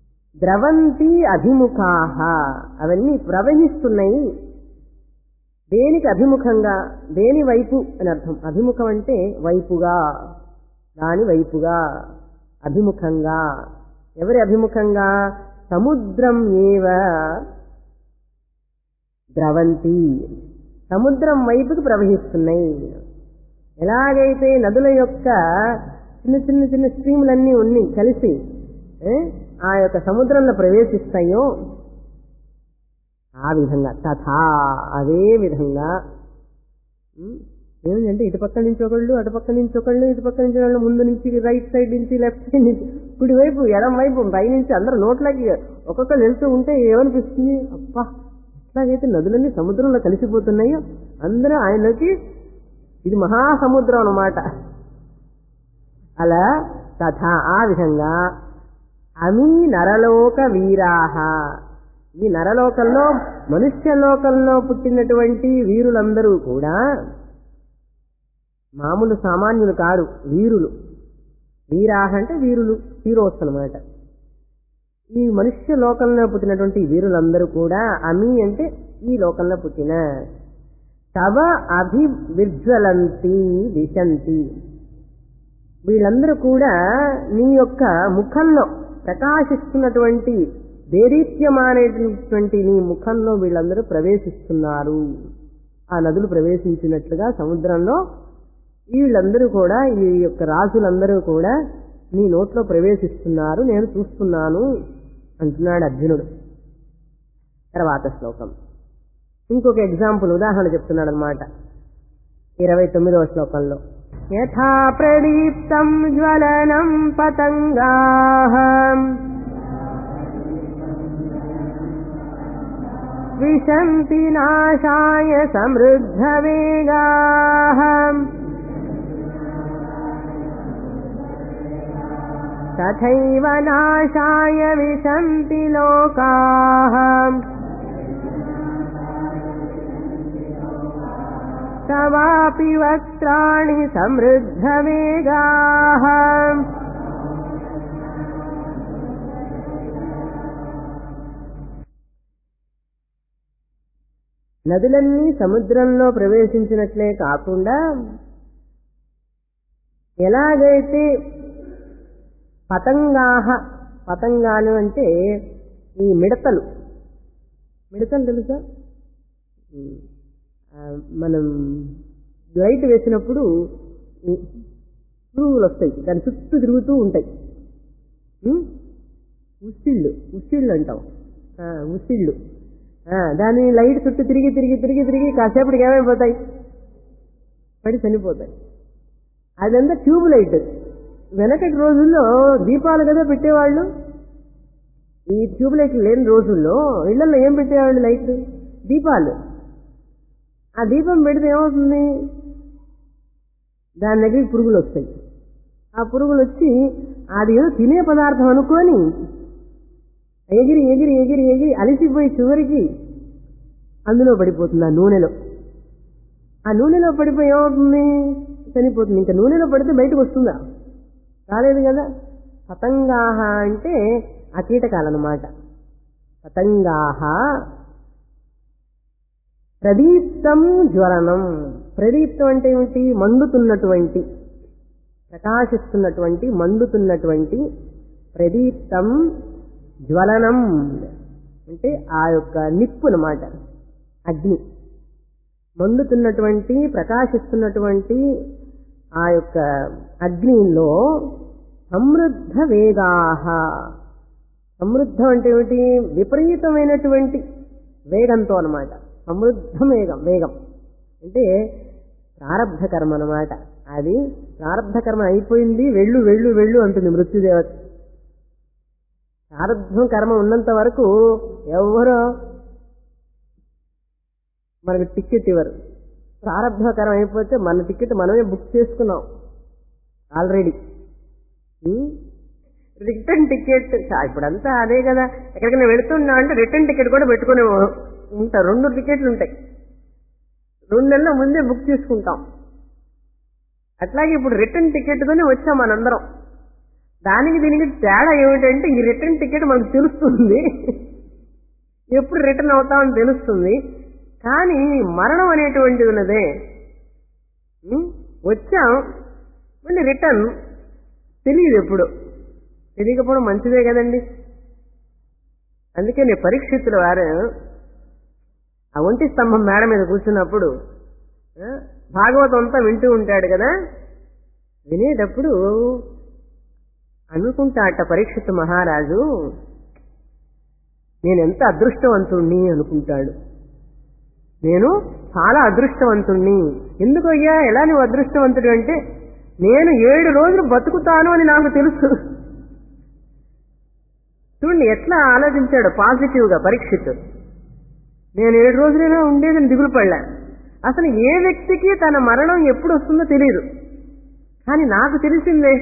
ద్రవంతి అభిముఖాహ, అవన్నీ ప్రవహిస్తున్నాయి దేనికి అభిముఖంగా, దేని వైపు అని అర్థం. అభిముఖం అంటే వైపుగా, దాని వైపుగా, అభిముఖంగా. ఎవరి అభిముఖంగా? సముద్రం ఏవ ద్రవంతి, సముద్రం వైపుకు ప్రవహిస్తున్నాయి. ఎలాగైతే నదుల యొక్క చిన్న చిన్న చిన్న స్ట్రీములన్నీ ఉన్ని కలిసి ఆ యొక్క సముద్రంలో ప్రవేశిస్తాయో ఆ విధంగా, తథా అదే విధంగా. ఏమిటంటే ఇటుపక్క నుంచి ఒకళ్ళు, అటుపక్క నుంచి ఒకళ్ళు, ఇటుపక్క నుంచి ఒకళ్ళు, ముందు నుంచి రైట్ సైడ్ నుంచి, లెఫ్ట్ సైడ్ నుంచి, కుడి వైపు, ఎడం వైపు, పై నుంచి అందరూ నోట్లకి ఒక్కొక్కరు వెళ్తూ ఉంటే ఏమనిపిస్తుంది? అబ్బా, ఎట్లాగైతే నదులన్నీ సముద్రంలో కలిసిపోతున్నాయో అందరూ ఆయనకి ఇది మహాసముద్రం అన్నమాట. అలా తథా ఆ విధంగా అమీ నరలోక వీరాహ, ఈ నరలోకంలో మనుష్యలోకంలో పుట్టినటువంటి వీరులందరూ కూడా మామూలు సామాన్యులు కాదు, వీరులు. వీరాహ అంటే వీరులు, హీరోస్ అన్నమాట. ఈ మనుష్య లోకంలో పుట్టినటువంటి వీరులందరూ కూడా అమీ అంటే ఈ లోకంలో పుట్టిన తవ అభివిజ్వలంతి విశంతి, వీళ్ళందరూ కూడా నీ యొక్క ముఖంలో ప్రకాశిస్తున్నటువంటి దేదీప్యమానేటువంటి నీ ముఖంలో వీళ్ళందరూ ప్రవేశిస్తున్నారు. ఆ నదులు ప్రవేశించినట్లుగా సముద్రంలో వీళ్ళందరూ కూడా, ఈ యొక్క రాజులందరూ కూడా నీ నోట్లో ప్రవేశిస్తున్నారు, నేను చూస్తున్నాను అంటున్నాడు అర్జునుడు. తర్వాత శ్లోకం ఇంకొక ఎగ్జాంపుల్, ఉదాహరణ చెప్తున్నాడు అనమాట. ఇరవై తొమ్మిదవ శ్లోకంలో యథా ప్రదీప్తం జ్వలనం పతంగాః విశంతి నాశాయ సమృద్ధ వేగాః తథైవ నాశాయ విశంతి లోకాః తవాపి వక్త్రాణి సమృద్ధ వేగాః. నదులన్నీ సముద్రంలో ప్రవేశించినట్లే కాకుండా ఎలాగైతే పతంగాహ, పతంగాలు అంటే ఈ మిడతలు, మిడతలు తెలుసా? మనం లైట్ వేసినప్పుడు పురుగులు వస్తాయి, దాని చుట్టూ తిరుగుతూ ఉంటాయి. ఉసిళ్ళు, ఉసిళ్ళు అంటాం, ఉసిళ్ళు. దాని లైట్ చుట్టూ తిరిగి తిరిగి తిరిగి తిరిగి కాసేపటికి ఏమైపోతాయి? పడి చనిపోతాయి. అదంతా ట్యూబ్ లైట్. వెనకటి రోజుల్లో దీపాలు కదా పెట్టేవాళ్ళు. ఈ ట్యూబ్ లైట్ లేని రోజుల్లో ఇళ్లలో ఏం పెట్టేవాళ్ళు? లైట్, దీపాలు. ఆ దీపం పెడితే ఏమవుతుంది? దాని దగ్గరికి పురుగులు వస్తాయి. ఆ పురుగులు వచ్చి అది ఏదో తినే పదార్థం అనుకొని ఎగిరి ఎగిరి ఎగిరి ఎగిరి అలిసిపోయి చివరికి అందులో పడిపోతుంది, ఆ నూనెలో. ఆ నూనెలో పడిపోయి ఏమవుతుంది? చనిపోతుంది. ఇంకా నూనెలో పడితే బయటకు వస్తుందా? రాలేదు కదా. పతంగాహ అంటే ఆ కీటకాలన్నమాట. పతంగాహ ప్రదీప్తం జ్వలనం. ప్రదీప్తం అంటే ఏమిటి? మండుతున్నటువంటి, ప్రకాశిస్తున్నటువంటి, మండుతున్నటువంటి. ప్రదీప్తం జ్వలనం అంటే ఆ యొక్క నిప్పు అన్నమాట, అగ్ని. మండుతున్నటువంటి, ప్రకాశిస్తున్నటువంటి ఆ యొక్క అగ్నిలో సమృద్ధ వేగాహ. సమృద్ధం అంటే ఏమిటి? విపరీతమైనటువంటి వేగంతో అన్నమాట. సమృద్ధ వేగం, వేగం అంటే ప్రారబ్ధ కర్మ అన్నమాట. అది ప్రారబ్ధ కర్మ అయిపోయింది, వెళ్ళు వెళ్ళు వెళ్ళు అంటుంది మృత్యుదేవత. ప్రారబ్ధం కర్మ ఉన్నంత వరకు ఎవరో మనకు టికెట్ ఇవ్వరు. ప్రారబ్ధ కర్మ అయిపోతే మన టికెట్ మనమే బుక్ చేసుకున్నాం ఆల్రెడీ. రిటర్న్ టికెట్ ఇప్పుడంతా అదే కదా. ఎక్కడికైనా వెళుతున్నా అంటే రిటర్న్ టికెట్ కూడా పెట్టుకునే ఉంటారు. రెండు టికెట్లు ఉంటాయి, రెండు నెలల ముందే బుక్ చేసుకుంటాం. అట్లాగే ఇప్పుడు రిటర్న్ టికెట్తోనే వచ్చాం మనందరం. దానికి దీనికి తేడా ఏమిటంటే ఈ రిటర్న్ టికెట్ మనకు తెలుస్తుంది, ఎప్పుడు రిటర్న్ అవుతామని తెలుస్తుంది. కానీ మరణం అనేటువంటిది ఉన్నదే, వచ్చాం మళ్ళీ రిటర్న్ తెలియదు ఎప్పుడు. తెలియకపోవడం మంచిదే కదండి. అందుకే నేను పరీక్షితుల వారు ఆ ఒంటి స్తంభం మేడ మీద కూర్చున్నప్పుడు భాగవతం అంతా వింటూ ఉంటాడు కదా, వినేటప్పుడు అనుకుంటాట పరీక్షిత్ మహారాజు, నేనెంత అదృష్టవంతుణ్ణి అనుకుంటాడు. నేను చాలా అదృష్టవంతుణ్ణి. ఎందుకు అయ్యా, ఎలా నువ్వు అదృష్టవంతుడు అంటే, నేను ఏడు రోజులు బతుకుతాను అని నాకు తెలుసు. చూడండి ఎట్లా ఆలోచించాడు పాజిటివ్ గా పరీక్షిత్. నేను ఏడు రోజులైనా ఉండేదని దిగులు పడలే. అసలు ఏ వ్యక్తికి తన మరణం ఎప్పుడు వస్తుందో తెలియదు, కానీ నాకు తెలిసిందే.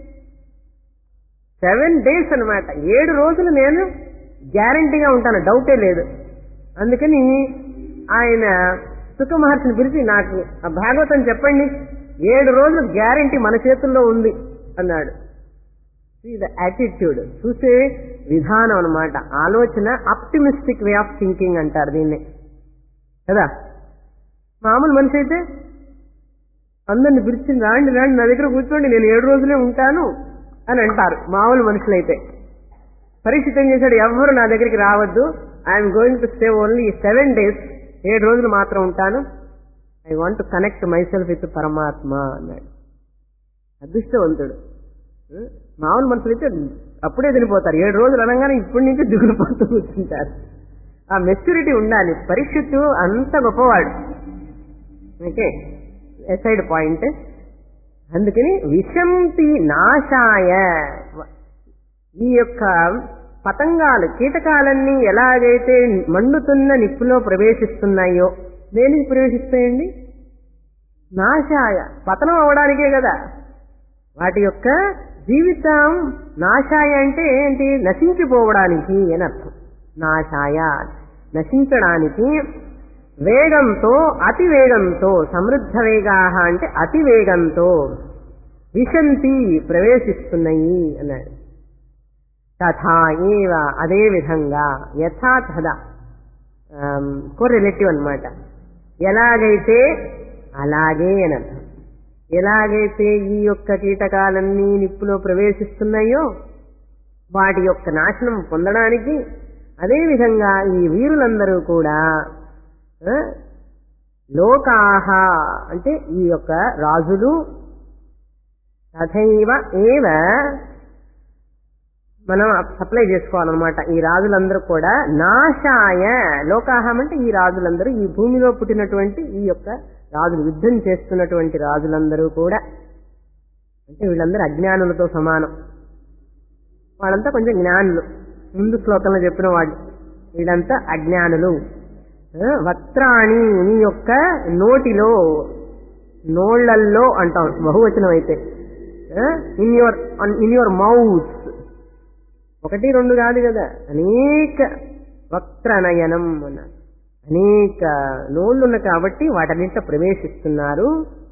సెవెన్ డేస్ అనమాట, ఏడు రోజులు నేను గ్యారంటీగా ఉంటాను, డౌటే లేదు. అందుకని ఆయన సుఖ మహర్షిని పిలిచి, నాకు ఆ భాగవతం చెప్పండి, ఏడు రోజులు గ్యారంటీ మన చేతుల్లో ఉంది అన్నాడు. ఇది యాటిట్యూడ్, చూసే విధానం అనమాట, ఆలోచన. ఆప్టిమిస్టిక్ వే ఆఫ్ థింకింగ్ అంటారు దీన్ని కదా. మామూలు మనిషి అయితే అందరిని పిలిచి, రాండి రాండి నా దగ్గర కూర్చోండి, నేను ఏడు రోజులే ఉంటాను అని అంటారు మామూలు మనుషులైతే. పరీక్షిత్ ఏం చేశాడు, ఎవ్వరు నా దగ్గరికి రావద్దు, I'm going to stay only seven days, ఏడు రోజులు మాత్రం ఉంటాను, I want to connect myself with పరమాత్మ అన్నాడు. అదృష్టవంతుడు. మామూలు మనుషులైతే అప్పుడే తినిపోతారు, ఏడు రోజులు అనగానే ఇప్పటి నుంచి దిగులు పోతూ కూర్చుంటారు. ఆ మెచ్యూరిటీ ఉండాలి. పరీక్షిత్తు అంత గొప్పవాడు. Okay, aside point. అందుకని విషంతి నాశాయ, ఈ యొక్క పతంగాలు కీటకాలన్నీ ఎలాగైతే మండుతున్న నిప్పులో ప్రవేశిస్తున్నాయో, దేనికి ప్రవేశిస్తాయండి? నాశాయ, పతనం అవడానికే కదా. వాటి యొక్క జీవితం నాశాయ అంటే ఏంటి? నశించిపోవడానికి అని అర్థం. నాశాయ నశించడానికి, వేగంతో అతి వేగంతో, సమృద్ధ వేగా అంటే అతి వేగంతో, విశంతి ప్రవేశిస్తున్నాయి అన్నాడు. తథా ఏవ అదే విధంగా, యథా తథా కోరిలేటివ్ అన్నమాట. ఎలాగైతే అలాగే అని అర్థం. ఎలాగైతే ఈ యొక్క కీటకాలన్నీ నిప్పులో ప్రవేశిస్తున్నాయో వాటి యొక్క నాశనం పొందడానికి, అదేవిధంగా ఈ వీరులందరూ కూడా లోకాహ అంటే ఈ యొక్క రాజులు, తథైవ ఏవ మనం అప్లై చేసుకోవాలన్నమాట. ఈ రాజులందరూ కూడా నాశాయ, లోకాహం అంటే ఈ రాజులందరూ, ఈ భూమిలో పుట్టినటువంటి ఈ యొక్క రాజులు, యుద్ధం చేస్తున్నటువంటి రాజులందరూ కూడా, అంటే వీళ్ళందరూ అజ్ఞానులతో సమానం. వాళ్ళంతా కొంచెం జ్ఞానులు, ముందు శ్లోకంలో చెప్పిన వాళ్ళు. వీళ్ళంతా అజ్ఞానులు. వక్త్రాణి, నీ యొక్క నోటిలో, నోళ్లల్లో అంటాం బహువచనం అయితే, in your in your mouth, ఒకటి రెండు కాదు కదా, అనేక వక్త్రనయనం అన్నారు. అనేక నోళ్లున్న కాబట్టి వాటన్నింట ప్రవేశిస్తున్నారు.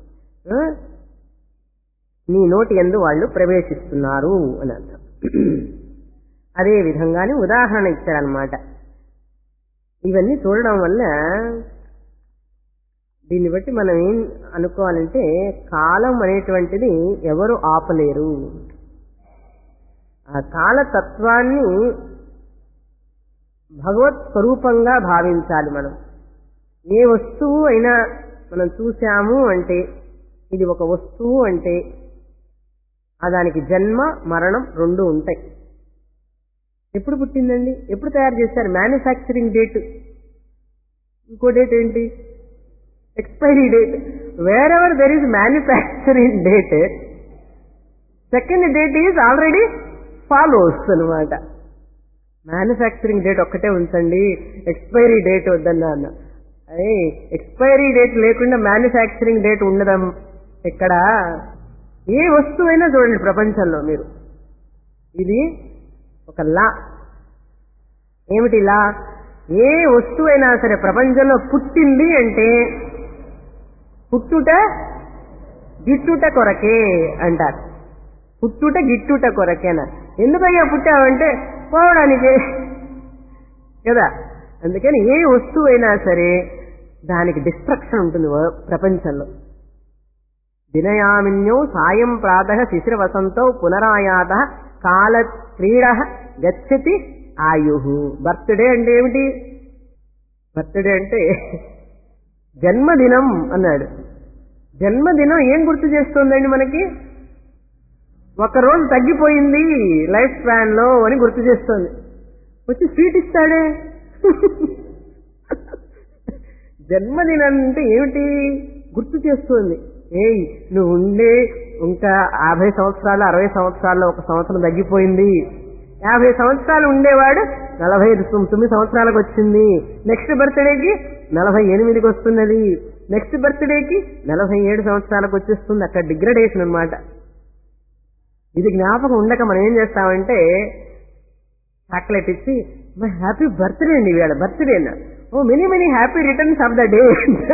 నీ నోటి యందు వాళ్ళు ప్రవేశిస్తున్నారు అని అర్థం. అదే విధంగానే ఉదాహరణ ఇచ్చారనమాట. ఇవన్నీ చూడడం వల్ల దీన్ని బట్టి మనం ఏం అనుకోవాలంటే, కాలం అనేటువంటిది ఎవరు ఆపలేరు. ఆ కాలతత్వాన్ని భగవత్ స్వరూపంగా భావించాలి. మనం ఏ వస్తువు అయినా మనం చూశాము అంటే, ఇది ఒక వస్తువు అంటే దానికి జన్మ మరణం రెండు ఉంటాయి. ఎప్పుడు పుట్టిందండి, ఎప్పుడు తయారు చేశారు, మ్యానుఫ్యాక్చరింగ్ డేట్, ఇంకో డేట్ ఏంటి, expiry date. Wherever there is manufacturing date, second date is already follows అనమాట. మ్యానుఫ్యాక్చరింగ్ డేట్ ఒక్కటే ఉంచండి, ఎక్స్పైరీ డేట్ వద్దన్నా అన్న. అదే ఎక్స్పైరీ డేట్ లేకుండా మ్యానుఫ్యాక్చరింగ్ డేట్ ఉండదు ఎక్కడ. ఏ వస్తువైనా చూడండి ప్రపంచంలో మీరు, ఇది ఒక లా. ఏమిటి లా? ఏ వస్తువైనా సరే ప్రపంచంలో పుట్టింది అంటే పుట్టుట గిట్టుట కొరకే అంటారు. పుట్టుట గిట్టుట కొరకేనా? ఎందుకయ్యా పుట్టావంటే పోవడానికి కదా. అందుకని ఏ వస్తువైనా సరే దానికి డిస్ట్రక్షన్ ఉంటుంది ప్రపంచంలో. దినయామిన్యో సాయం ప్రాతః శిశిర వసంతో పునరాయాత కాల క్రీడ గచ్చతి ఆయు. బర్త్డే అంటే ఏమిటి? బర్త్డే అంటే జన్మదినం అన్నాడు. జన్మదినం ఏం గుర్తు చేస్తుందండి మనకి? ఒకరోజు తగ్గిపోయింది లైఫ్ స్పాన్ లో అని గుర్తు చేస్తుంది. వచ్చి స్వీట్ ఇస్తాడే. జన్మదినం అంటే ఏమిటి? గుర్తు చేస్తుంది. ఏయ్ నువ్వు ఉండే ఇంకా యాభై సంవత్సరాలు అరవై సంవత్సరాల్లో ఒక సంవత్సరం తగ్గిపోయింది. యాభై సంవత్సరాలు ఉండేవాడు నలభై తొమ్మిది సంవత్సరాలకు వచ్చింది. నెక్స్ట్ బర్త్డేకి నలభై ఎనిమిదికి వస్తున్నది. నెక్స్ట్ బర్త్డేకి నలభై ఏడు సంవత్సరాలకు వచ్చేస్తుంది. అక్కడ డిగ్రేడేషన్ అనమాట. ఇది జ్ఞాపకం ఉండక మనం ఏం చేస్తామంటే చాక్లెట్ ఇచ్చి మై హ్యాపీ బర్త్డే అండి ఇవాళ బర్త్డే అన్న. Oh many many happy returns of the day.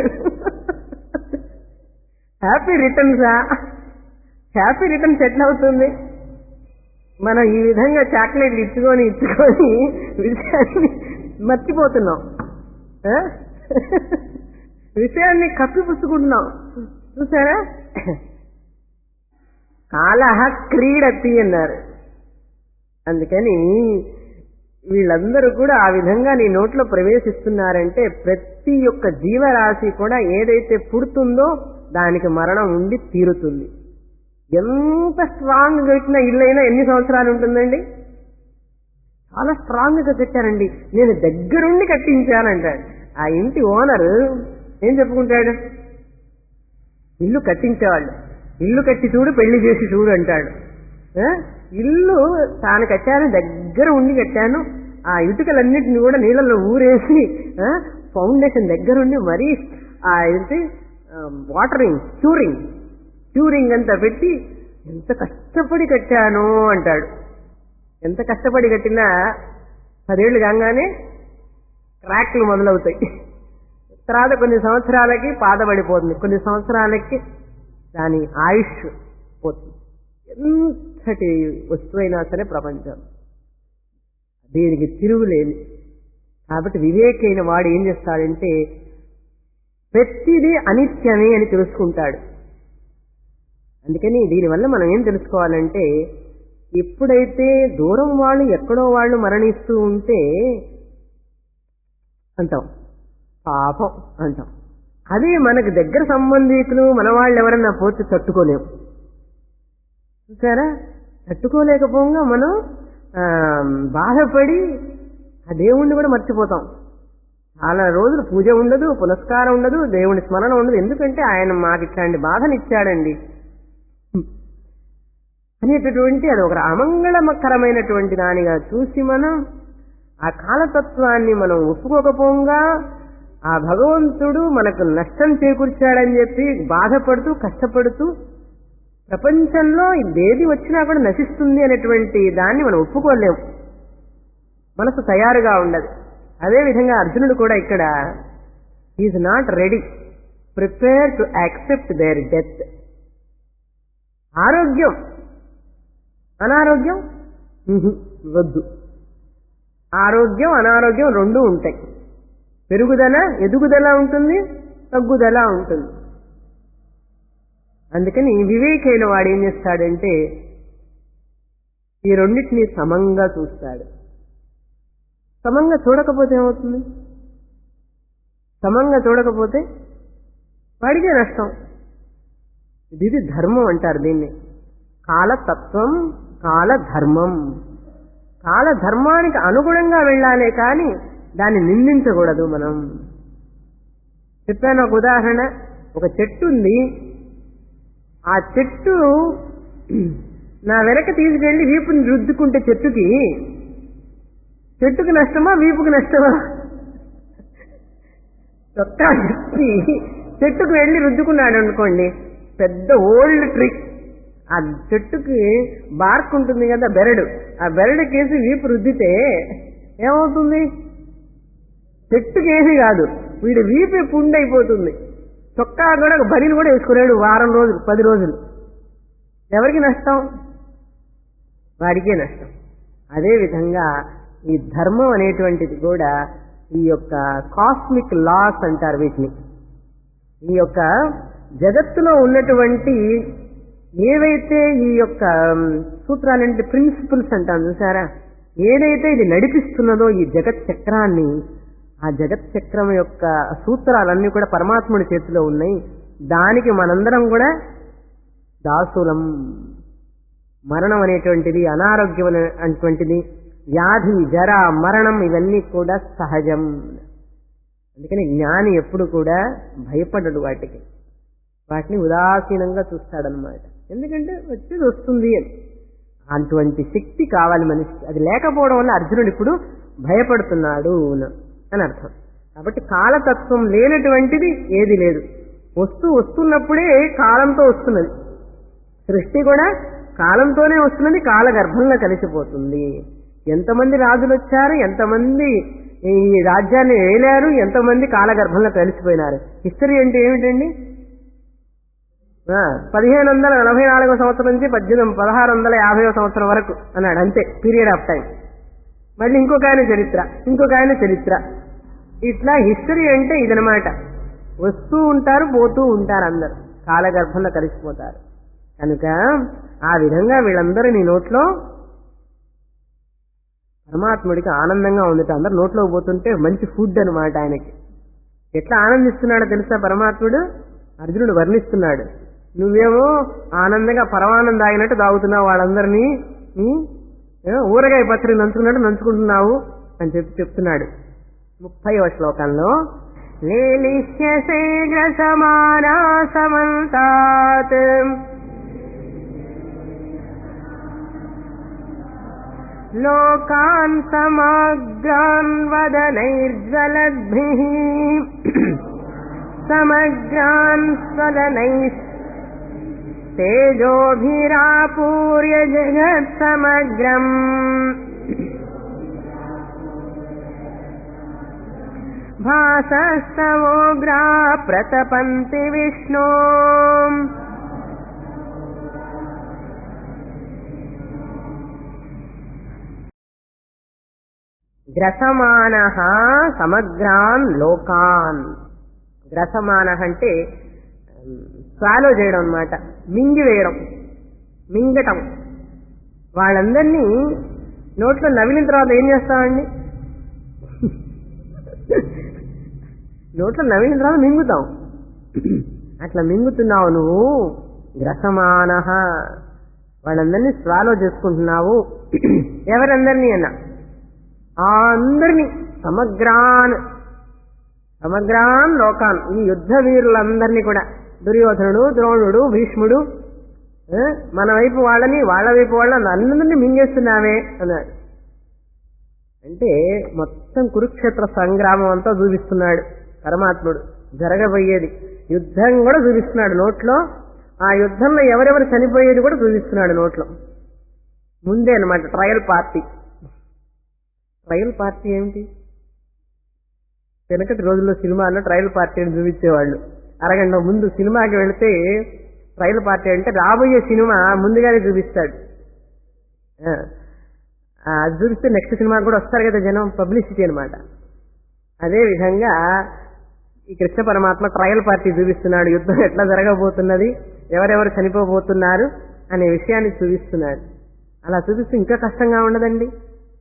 Happy రిటర్న్సా? హ్యాపీ రిటర్న్స్ ఎట్లా అవుతుంది? మనం ఈ విధంగా చాక్లెట్లు ఇచ్చుకొని ఇచ్చుకొని విషయాన్ని మర్చిపోతున్నాం. విషయాన్ని కప్పిపుచ్చుకుంటున్నాం. చూసారా? కాలహ క్రీడతి అన్నారు. అందుకని వీళ్ళందరూ కూడా ఆ విధంగా నీ నోట్లో ప్రవేశిస్తున్నారంటే ప్రతి ఒక్క జీవరాశి కూడా ఏదైతే పుడుతుందో దానికి మరణం ఉండి తీరుతుంది. ఎంత స్ట్రాంగ్ కట్టిన ఇల్లైనా ఎన్ని సంవత్సరాలు ఉంటుందండి? చాలా స్ట్రాంగ్ గా కట్టారండి, నేను దగ్గరుండి కట్టించానంటాడు. ఆ ఇంటి ఓనర్ ఏం చెప్పుకుంటాడు? ఇల్లు కట్టించేవాళ్ళు ఇల్లు కట్టి చూడు పెళ్లి చేసి చూడు అంటాడు. ఇల్లు తాను కట్టాను, దగ్గర ఉండి కట్టాను, ఆ ఇటుకలన్నింటినీ కూడా నీళ్ళలో ఊరేసి ఫౌండేషన్ దగ్గరుండి మరీ ఆ ఏంటి వాటరింగ్ క్యూరింగ్ క్యూరింగ్ అంతా పెట్టి ఎంత కష్టపడి కట్టాను అంటాడు. ఎంత కష్టపడి కట్టినా పదేళ్లు కాగానే క్రాక్లు మొదలవుతాయి. తర్వాత కొన్ని సంవత్సరాలకి పాదపడిపోతుంది, కొన్ని సంవత్సరాలకి దాని ఆయుష్ పోతుంది. ఎంతటి వస్తువైనా సరే ప్రపంచం దీనికి తిరుగులేదు. కాబట్టి వివేకైన వాడు ఏం చేస్తాడంటే ప్రతిదీ అనిత్యమే అని తెలుసుకుంటాడు. అందుకని దీనివల్ల మనం ఏం తెలుసుకోవాలంటే ఎప్పుడైతే దూరం వాళ్ళు ఎక్కడో వాళ్ళు మరణిస్తూ ఉంటే అంటాం పాపం అంటాం. అదే మనకు దగ్గర సంబంధికులు మన వాళ్ళు ఎవరన్నా పోతే తట్టుకోలేము. చూసారా? తట్టుకోలేకపోగా మనం బాధపడి ఆ దేవుణ్ణి కూడా మర్చిపోతాం. చాలా రోజులు పూజ ఉండదు, పునస్కారం ఉండదు, దేవుని స్మరణ ఉండదు. ఎందుకంటే ఆయన మాకు ఇట్లాంటి బాధనిచ్చాడండి అనేటటువంటి అది ఒక అమంగళకరమైనటువంటి దానిగా చూసి మనం ఆ కాలతత్వాన్ని మనం ఒప్పుకోకపోగా ఆ భగవంతుడు మనకు నష్టం చేకూర్చాడని చెప్పి బాధపడుతూ కష్టపడుతూ ప్రపంచంలో ఇదేది వచ్చినా కూడా నశిస్తుంది అనేటువంటి దాన్ని మనం ఒప్పుకోలేము. మనసు తయారుగా ఉండదు. అదేవిధంగా అర్జునుడు కూడా ఇక్కడ is not ready prepare to accept their death. ఆరోగ్యం అనారోగ్యం వద్దు. ఆరోగ్యం అనారోగ్యం రెండూ ఉంటాయి. పెరుగుదల ఎదుగుదల ఉంటుంది, తగ్గుదల ఉంటుంది. అందుకని వివేకైన వాడు ఏం చేస్తాడంటే ఈ రెండింటినీ సమంగా చూస్తాడు. సమంగా చూడకపోతే ఏమవుతుంది? సమంగా చూడకపోతే వాడికే నష్టం. ఇది ధర్మం అంటారు దీన్ని. కాలతత్వం, కాలధర్మం. కాలధర్మానికి అనుగుణంగా వెళ్ళాలే కానీ దాన్ని నిందించకూడదు. మనం చెప్పాను ఒక ఉదాహరణ. ఒక చెట్టు ఉంది, ఆ చెట్టు నా వెనక తీసుకెళ్లి వీపుని రుద్దుకుంటే చెట్టుకి చెట్టుకి నష్టమా వీపుకి నష్టమా? చొక్కా చెప్పి చెట్టుకు వెళ్ళి రుద్దుకున్నాడు అనుకోండి, పెద్ద ఓల్డ్ ట్రిక్. ఆ చెట్టుకి బార్క్ ఉంటుంది కదా, బెరడు, ఆ బెరడు కేసి వీపు రుద్దితే ఏమవుతుంది? చెట్టుకి ఏమీ కాదు, వీడి వీపే పుండైపోతుంది. చొక్కా కూడా బరిని కూడా వేసుకున్నాడు వారం రోజులు పది రోజులు. ఎవరికి నష్టం? వాడికే నష్టం. అదేవిధంగా ఈ ధర్మం అనేటువంటిది కూడా ఈ యొక్క కాస్మిక్ లాస్ అంటారు వీటిని. ఈ యొక్క జగత్తులో ఉన్నటువంటి ఏవైతే ఈ యొక్క సూత్రాలంటే ప్రిన్సిపల్స్ అంటాం చూసారా, ఏదైతే ఇది నడిపిస్తున్నదో ఈ జగత్ చక్రాన్ని, ఆ జగత్ చక్రం యొక్క సూత్రాలన్నీ కూడా పరమాత్ముడి చేతిలో ఉన్నాయి. దానికి మనందరం కూడా దాసులం. మరణం అనేటువంటిది, అనారోగ్యం అనేటువంటిది, వ్యాధి, జర, మరణం ఇవన్నీ కూడా సహజం. అందుకని జ్ఞాని ఎప్పుడు కూడా భయపడడు వాటికి, వాటిని ఉదాసీనంగా చూస్తాడనమాట. ఎందుకంటే వచ్చేది వస్తుంది అని. అటువంటి శక్తి కావాలి మనిషికి. అది లేకపోవడం వల్ల అర్జునుడు ఇప్పుడు భయపడుతున్నాడు అని అర్థం. కాబట్టి కాలతత్వం లేనటువంటిది ఏది లేదు. వస్తూ వస్తున్నప్పుడే కాలంతో వస్తున్నది. సృష్టి కూడా కాలంతోనే వస్తున్నది, కాలగర్భంలో కలిసిపోతుంది. ఎంతమంది రాజులు వచ్చారు, ఎంతమంది ఈ రాజ్యాన్ని ఏలారు, ఎంతమంది కాలగర్భంలో కలిసిపోయినారు. హిస్టరీ అంటే ఏమిటండి? పదిహేను వందల నలభై నాలుగో సంవత్సరం నుంచి పద్దెనిమిది పదహారు వందల యాభై సంవత్సరం వరకు అన్నాడు, అంతే పీరియడ్ ఆఫ్ టైం. మళ్ళీ ఇంకొక ఆయన చరిత్ర, ఇంకొక ఆయన చరిత్ర. ఇట్లా హిస్టరీ అంటే ఇదనమాట. వస్తూ ఉంటారు, పోతూ ఉంటారు, అందరు కాలగర్భంలో కలిసిపోతారు. కనుక ఆ విధంగా వీళ్ళందరూ నీ నోట్లో పరమాత్ముడికి ఆనందంగా ఉందిట. అందరు నోట్లో పోతుంటే మంచి ఫుడ్ అనమాట ఆయనకి. ఎట్లా ఆనందిస్తున్నాడో తెలుసా పరమాత్ముడు? అర్జునుడు వర్ణిస్తున్నాడు. నువ్వేమో ఆనందంగా పరమానందం తాగినట్టు తాగుతున్నావు, వాళ్ళందరినీ ఊరగాయ పచ్చడి నంచుకున్నట్టు నంచుకుంటున్నావు అని చెప్పి చెప్తున్నాడు. ముప్పైవ శ్లోకంలో లేలిష్యసే గ్రసమానా సమంతాత్ లోకాన్ సమగ్రాన్ వదనైర్జ్వలద్భిః సమగ్రాన్ స్వదనైః తేజోభిరాపూర్య జగత్ సమగ్రం భాసస్తమోగ్రా ప్రతపంతి విష్ణో గ్రసమానః సమగ్రాన్ లోకాన్. గ్రసమానః అంటే స్వాలో చేయడం అన్నమాట, మింగివేయడం, మింగటం. వాళ్ళందరినీ నోట్లో నవిలిన తర్వాత ఏం చేస్తామండి? నోట్లో నవిలిన తర్వాత మింగుతాం. అట్లా మింగుతున్నావు నువ్వు. గ్రసమానః, వాళ్ళందరినీ స్వాలో చేసుకుంటున్నావు. ఎవరందరినీ అన్నా? అందరినీ. సమగ్రాన్, సమగ్రాన్ లోకాన్, ఈ యుద్ధ వీరులందరినీ కూడా, దుర్యోధనుడు, ద్రోణుడు, భీష్ముడు, మన వైపు వాళ్ళని, వాళ్ళ వైపు వాళ్ళని అందరినీ మింగేస్తున్నావే అన్నాడు. అంటే మొత్తం కురుక్షేత్ర సంగ్రామం అంతా చూపిస్తున్నాడు పరమాత్ముడు. జరగబోయేది యుద్ధం కూడా చూపిస్తున్నాడు నోట్లో. ఆ యుద్ధంలో ఎవరెవరు చనిపోయేది కూడా చూపిస్తున్నాడు నోట్లో. ముందే అన్నమాట ట్రయల్ పార్టీ. ట్రయల్ పార్టీ ఏమిటి? వెనకటి రోజుల్లో సినిమాలో ట్రయల్ పార్టీని చూపించేవాళ్ళు. అరగంట ముందు సినిమాకి వెళితే ట్రయల్ పార్టీ అంటే రాబోయే సినిమా ముందుగానే చూపిస్తాడు. అది చూపిస్తే నెక్స్ట్ సినిమా కూడా వస్తారు కదా జనం, పబ్లిసిటీ అనమాట. అదే విధంగా ఈ కృష్ణ పరమాత్మ ట్రయల్ పార్టీ చూపిస్తున్నాడు. యుద్ధం ఎట్లా జరగబోతున్నది, ఎవరెవరు చనిపోబోతున్నారు అనే విషయాన్ని చూపిస్తున్నాడు. అలా చూపిస్తే ఇంకా కష్టంగా ఉండదండి.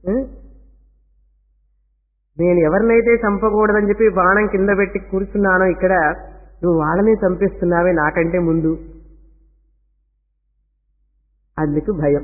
నేను ఎవరినైతే చంపకూడదని చెప్పి బాణం కింద పెట్టి కూర్చున్నానో ఇక్కడ, నువ్వు వాళ్ళని చంపిస్తున్నావే నాకంటే ముందు. అందుకు భయం.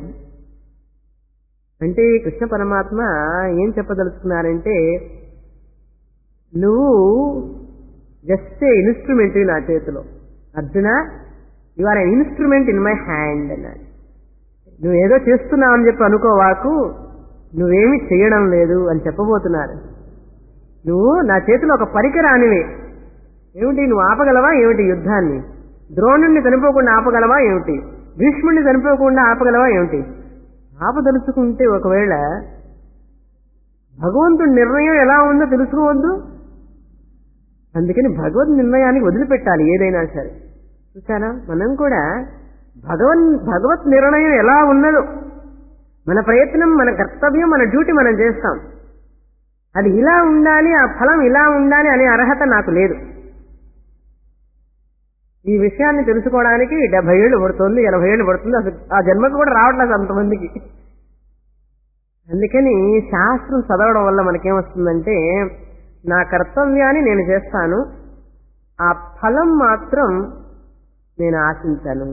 అంటే కృష్ణ పరమాత్మ ఏం చెప్పదలుచుకున్నారంటే, నువ్వు జస్ట్ ఏ ఇన్స్ట్రుమెంట్ నా చేతిలో. Arjuna, you are a instrument in my hand అన్నాడు. నువ్వేదో చేస్తున్నావు అని చెప్పి అనుకోవాకు, నువ్వేమి చేయడం లేదు అని చెప్పబోతున్నారు. నువ్వు నా చేతిలో ఒక పరికరానివే. ఏమిటి? నువ్వు ఆపగలవా ఏమిటి యుద్ధాన్ని? ద్రోణుణ్ణి చనిపోకుండా ఆపగలవా ఏమిటి? భీష్ముడిని చనిపోకుండా ఆపగలవా ఏమిటి? ఆపదలుచుకుంటే ఒకవేళ భగవంతుడి నిర్ణయం ఎలా ఉందో తెలుసుకోవద్దు. అందుకని భగవద్ నిర్ణయానికి వదిలిపెట్టాలి ఏదైనా సరే. చూసారా, మనం కూడా భగవన్ భగవత్ నిర్ణయం ఎలా ఉన్నదో, మన ప్రయత్నం, మన కర్తవ్యం, మన డ్యూటీ మనం చేస్తాం. అది ఇలా ఉండాలి, ఆ ఫలం ఇలా ఉండాలి అనే అర్హత నాకు లేదు. ఈ విషయాన్ని తెలుసుకోవడానికి డెబ్బై ఏళ్ళు పడుతుంది, ఎనభై ఏళ్ళు పడుతుంది, అసలు ఆ జన్మకు కూడా రావట్లేదు అంతమందికి. అందుకని శాస్త్రం చదవడం వల్ల మనకేమొస్తుందంటే, నా కర్తవ్యాన్ని నేను చేస్తాను, ఆ ఫలం మాత్రం నేను ఆశించను.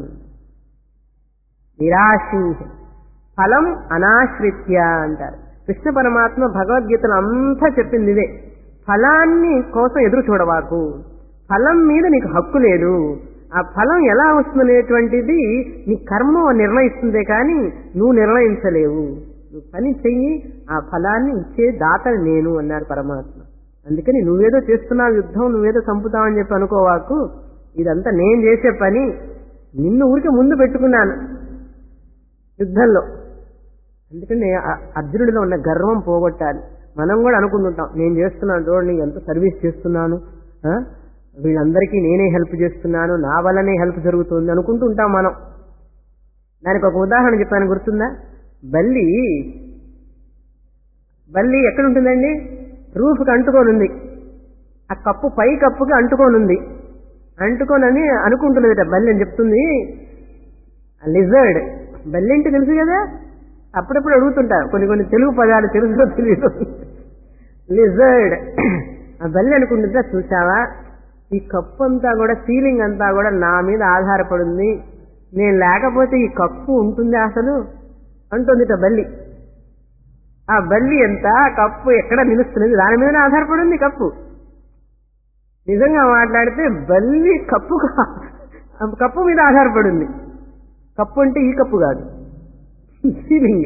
నిరాశి ఫలం అనాశ్రిత్య అంటారు. కృష్ణ పరమాత్మ భగవద్గీతలో అంతా చెప్పింది ఇదే. ఫలాన్ని కోసం ఎదురు చూడవాకు, ఫలం మీద నీకు హక్కు లేదు. ఆ ఫలం ఎలా వస్తుందనేటువంటిది నీ కర్మ నిర్ణయిస్తుందే కానీ నువ్వు నిర్ణయించలేవు. నువ్వు పని చెయ్యి, ఆ ఫలాన్ని ఇచ్చే దాత నేను అన్నారు పరమాత్మ. అందుకని నువ్వేదో చేస్తున్నావు యుద్ధం, నువ్వేదో చంపుతావని చెప్పి అనుకోవాకు, ఇదంతా నేను చేసే పని. నిన్ను ఊరికి ముందు పెట్టుకున్నాను యుద్ధంలో. అందుకని అర్జునుడిలో ఉన్న గర్వం పోగొట్టాలి. మనం కూడా అనుకుంటుంటాం, నేను చేస్తున్నాను చూడండి, ఎంత సర్వీస్ చేస్తున్నాను, వీళ్ళందరికీ నేనే హెల్ప్ చేస్తున్నాను, నా వల్లనే హెల్ప్ జరుగుతుంది అనుకుంటుంటాం మనం. దానికి ఒక ఉదాహరణ చెప్పాను, గుర్తుందా? బల్లి బల్లి ఎక్కడుంటుందండి? రూఫ్కి అంటుకోనుంది. ఆ కప్పు పై కప్పుకి అంటుకోనుంది. అంటుకోనని అనుకుంటున్నది బల్లి అని చెప్తుంది. లిజర్డ్, బల్లి అంటే తెలుసు కదా, అప్పుడప్పుడు అడుగుతుంటారు కొన్ని కొన్ని తెలుగు పదాలు తెలుగులో తెలియదు. లిజర్డ్, ఆ బల్లి అనుకుంటుందా, చూసావా ఈ కప్పు అంతా కూడా, సీలింగ్ అంతా కూడా నా మీద ఆధారపడింది, నేను లేకపోతే ఈ కప్పు ఉంటుంది అసలు అంటుంది బల్లి. ఆ బల్లి ఎంత, కప్పు ఎక్కడ నిలుస్తున్నది, దాని మీద ఆధారపడింది కప్పు. నిజంగా మాట్లాడితే బల్లి కప్పు కప్పు మీద ఆధారపడింది. కప్పు అంటే ఈ కప్పు కాదు, సీలింగ్.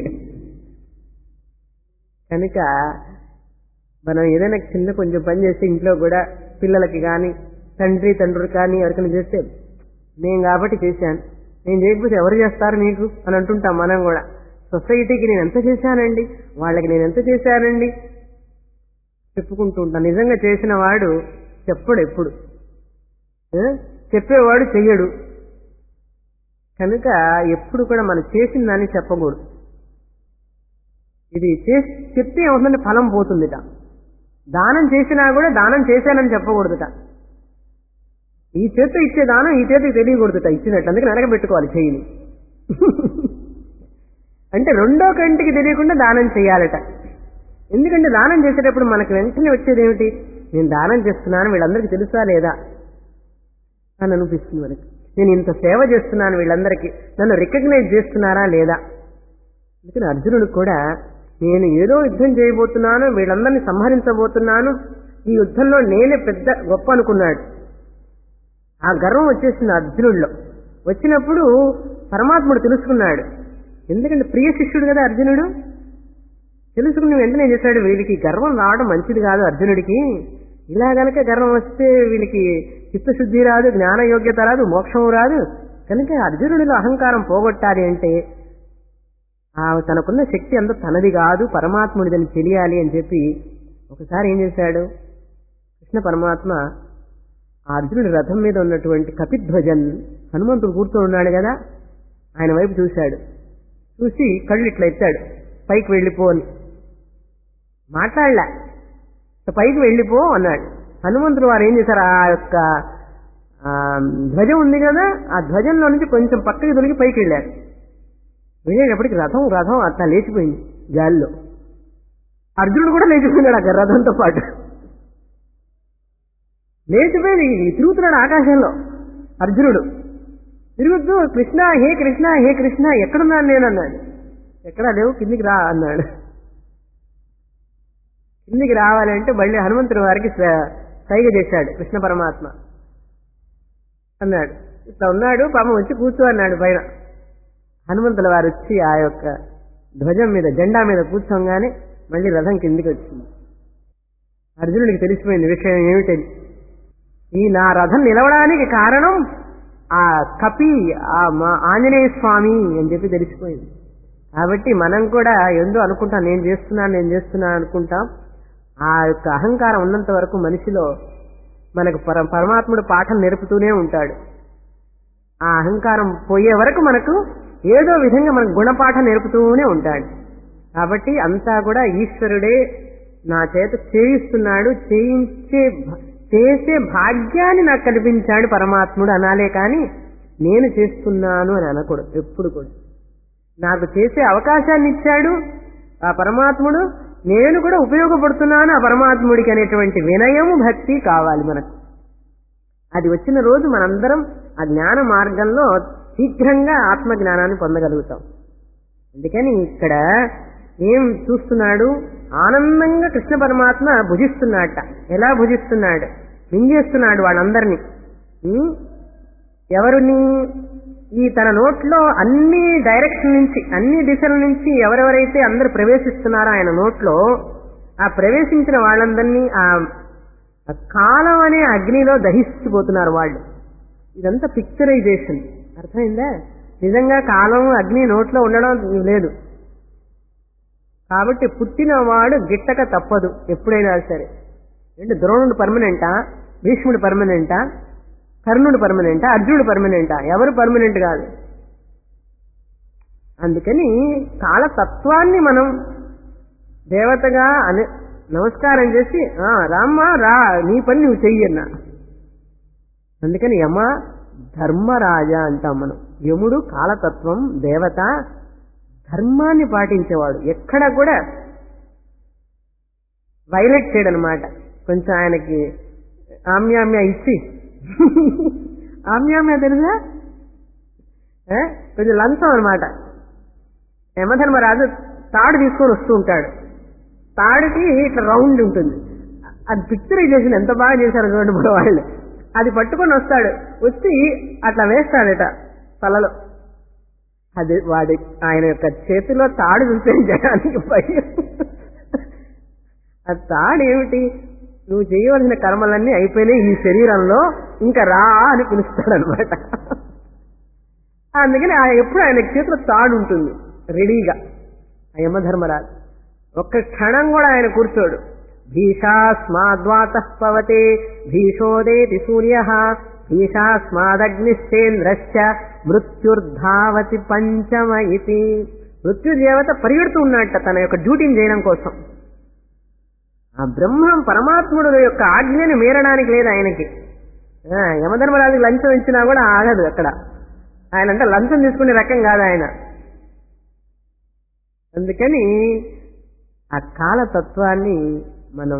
కనుక మనం ఏదైనా చిన్న కొంచెం పని చేస్తే ఇంట్లో కూడా పిల్లలకి కానీ, తండ్రి తండ్రి కానీ ఎవరికైనా చేస్తే, నేను కాబట్టి చేశాను, నేను చేయకపోతే ఎవరు చేస్తారు నీకు అని అంటుంటాం మనం కూడా. సొసైటీకి నేను ఎంత చేశానండి, వాళ్ళకి నేను ఎంత చేశానండి చెప్పుకుంటూ ఉంటాను. నిజంగా చేసిన వాడు చెప్పడు, ఎప్పుడు చెప్పేవాడు చెయ్యడు. కనుక ఎప్పుడు కూడా మనం చేసిన దాన్ని చెప్పకూడదు. ఇది చేసి చెప్తే ఏమవుతుందంటే ఫలం పోతుందిట. దానం చేసినా కూడా దానం చేశానని చెప్పకూడదుట. ఈ చేతితో ఇచ్చే దానం ఈ చేతికి తెలియకూడదుట ఇచ్చినట్టు. అందుకే నరకబెట్టుకోవాలి చెయ్యిని. అంటే రెండో కంటికి తెలియకుండా దానం చేయాలట. ఎందుకంటే దానం చేసేటప్పుడు మనకు వెంటనే వచ్చేది ఏమిటి, నేను దానం చేస్తున్నాను వీళ్ళందరికీ తెలుసా లేదా అని అనిపిస్తుంది మనకి. నేను ఇంత సేవ చేస్తున్నాను వీళ్ళందరికీ, నన్ను రికగ్నైజ్ చేస్తున్నారా లేదా. అందుకని అర్జునుడికి కూడా నేను ఏదో యుద్ధం చేయబోతున్నాను, వీళ్ళందరినీ సంహరించబోతున్నాను, ఈ యుద్ధంలో నేనే పెద్ద గొప్ప అనుకున్నాడు. ఆ గర్వం వచ్చేసింది అర్జునుడిలో. వచ్చినప్పుడు పరమాత్ముడు తెలుసుకున్నాడు. ఎందుకంటే ప్రియ శిష్యుడు కదా అర్జునుడు. తెలుసుకుని వెంటనే చేశాడు, వీడికి గర్వం రావడం మంచిది కాదు అర్జునుడికి. ఇలా గనక గర్వం వస్తే వీళ్ళకి చిత్తశుద్ధి రాదు, జ్ఞాన యోగ్యత రాదు, మోక్షం రాదు. కనుక అర్జునుడిలో అహంకారం పోగొట్టాలి అంటే ఆ తనకున్న శక్తి అంతా తనది కాదు, పరమాత్ముడిదని తెలియాలి అని చెప్పి ఒకసారి ఏం చేశాడు, కృష్ణ పరమాత్మ ఆ అర్జునుడి రథం మీద ఉన్నటువంటి కపిధ్వజన్, హనుమంతుడు కూర్చొని ఉన్నాడు కదా, ఆయన వైపు చూశాడు. చూసి కళ్ళు ఇట్లా ఎత్తాడు, పైకి వెళ్ళిపో అని. మాట్లాడలే, పైకి వెళ్ళిపో అన్నాడు. హనుమంతుడు వారు ఏం చేశారు, ఆ యొక్క ధ్వజం ఉంది కదా, ఆ ధ్వజంలో నుంచి కొంచెం పక్కకి దొరికి పైకి వెళ్ళారు. వెళ్ళేటప్పటికి రథం రథం అట్లా లేచిపోయింది గాలిలో. అర్జునుడు కూడా లేచిపోయినాడు అక్కడ రథంతో పాటు. లేచిపోయి తిరుగుతున్నాడు ఆకాశంలో అర్జునుడు. తిరుగుతూ కృష్ణ హే కృష్ణ హే కృష్ణ ఎక్కడున్నాను నేను అన్నాడు. ఎక్కడా లేవు, కిందికి రా అన్నాడు. కిందికి రావాలంటే మళ్ళీ హనుమంతుడి వారికి సైగ చేశాడు కృష్ణ పరమాత్మ. అన్నాడు ఇట్లా ఉన్నాడు, పాపం వచ్చి కూర్చో అన్నాడు పైన. హనుమంతుల వారు వచ్చి ఆ యొక్క ధ్వజం మీద, జెండా మీద కూర్చోగానే మళ్ళీ రథం కిందికి వచ్చింది. అర్జునుడికి తెలిసిపోయింది విషయం ఏమిటని. ఈ నా రథం నిలవడానికి కారణం ఆ కపి, ఆ మా ఆంజనేయ స్వామి అని చెప్పి తెలిసిపోయింది. కాబట్టి మనం కూడా ఎందో అనుకుంటాం, నేను చేస్తున్నాను నేను చేస్తున్నాను అనుకుంటాం. ఆ యొక్క అహంకారం ఉన్నంత వరకు మనిషిలో మనకు పర పరమాత్ముడు పాఠం నేర్పుతూనే ఉంటాడు. ఆ అహంకారం పోయే వరకు మనకు ఏదో విధంగా మనకు గుణపాఠం నేర్పుతూనే ఉంటాడు. కాబట్టి అంతా కూడా ఈశ్వరుడే నా చేత చేయిస్తున్నాడు, చేయించే చేసే భాగ్యాన్ని నాకు కల్పించాడు పరమాత్ముడు అనాలే కానీ నేను చేస్తున్నాను అని అనకూడదు ఎప్పుడు కూడా. నాకు చేసే అవకాశాన్ని ఇచ్చాడు ఆ పరమాత్ముడు, నేను కూడా ఉపయోగపడుతున్నాను ఆ పరమాత్ముడికి అనేటువంటి వినయము భక్తి కావాలి మనకు. అది వచ్చిన రోజు మనందరం ఆ జ్ఞాన మార్గంలో శీఘ్రంగా ఆత్మజ్ఞానాన్ని పొందగలుగుతాం. అందుకని ఇక్కడ ఏం చూస్తున్నాడు, ఆనందంగా కృష్ణ పరమాత్మ భుజిస్తున్నాడట. ఎలా భుజిస్తున్నాడు, మింగేస్తున్నాడు వాళ్ళందరినీ. ఎవరిని, ఈ తన నోట్లో అన్ని డైరెక్షన్ నుంచి అన్ని దిశల నుంచి ఎవరెవరైతే అందరు ప్రవేశిస్తున్నారో ఆయన నోట్లో, ఆ ప్రవేశించిన వాళ్ళందరినీ ఆ కాలం అనే అగ్నిలో దహిస్తుపోతున్నారు వాళ్ళు. ఇదంతా పిక్చరైజేషన్, అర్థమైందా? నిజంగా కాలం అగ్ని నోట్లో ఉండడం లేదు. కాబట్టి పుట్టినవాడు గిట్టక తప్పదు ఎప్పుడైనా సరే. అంటే ద్రోణుడు పర్మనెంటా, భీష్ముడు పర్మనెంటా, కర్ణుడు పర్మనెంటా, అర్జునుడు పర్మనెంటా? ఎవరు పర్మనెంట్ కాదు. అందుకని కాలతత్వాన్ని మనం దేవతగా అని నమస్కారం చేసి రామ్మా రా, నీ పని నువ్వు చెయ్యన్నా. అందుకని యమ ధర్మరాజ అంటాం మనం. యముడు కాలతత్వం, దేవత, ధర్మాన్ని పాటించేవాడు. ఎక్కడ కూడా వైలెట్ చేయడనమాట. కొంచెం ఆయనకి ఆమ్యామ్య ఇచ్చి ఆమ్యామ్య తెలుసా, కొంచెం లంచం అనమాట. యమధర్మరాజు తాడు తీసుకొని వస్తూ ఉంటాడు. తాడుకి ఇట్లా రౌండ్ ఉంటుంది. అది పిక్చరైజేషన్ ఎంత బాగా చేశారు చూడండి మన వాళ్ళు. అది పట్టుకొని వస్తాడు, వచ్చి అట్లా వేస్తాడట తలలో. అది వాడి ఆయన యొక్క చేతిలో తాడు చూస్తే జనానికి భయం. ఆ తాడు ఏమిటి, నువ్వు చేయవలసిన కర్మలన్నీ అయిపోయినాయి ఈ శరీరంలో, ఇంకా రా అని పిలుస్తాడనమాట. అందుకని ఆయన ఎప్పుడు ఆయన చేతిలో తాడు ఉంటుంది రెడీగా. ఆ యమధర్మరాజు ఒక్క క్షణం కూడా ఆయన కూర్చోడు. భీషాస్మాద్వాత పవతే భీషోదేతి సూర్య భీషాస్మాదగ్నిశ్చేంద్రశ్చ మృత్యుర్ధావతి పంచమ ఇది. మృత్యుదేవత పరిగెడుతూ ఉన్నట్ట తన యొక్క డ్యూటీని చేయడం కోసం. ఆ బ్రహ్మం పరమాత్ముడు యొక్క ఆజ్ఞని మీరడానికి లేదు ఆయనకి. యమధర్మరాజుకి లంచం ఇచ్చినా కూడా ఆగదు అక్కడ. ఆయన అంటే లంచం తీసుకునే రకం కాదు ఆయన. అందుకని ఆ కాలతత్వాన్ని మనం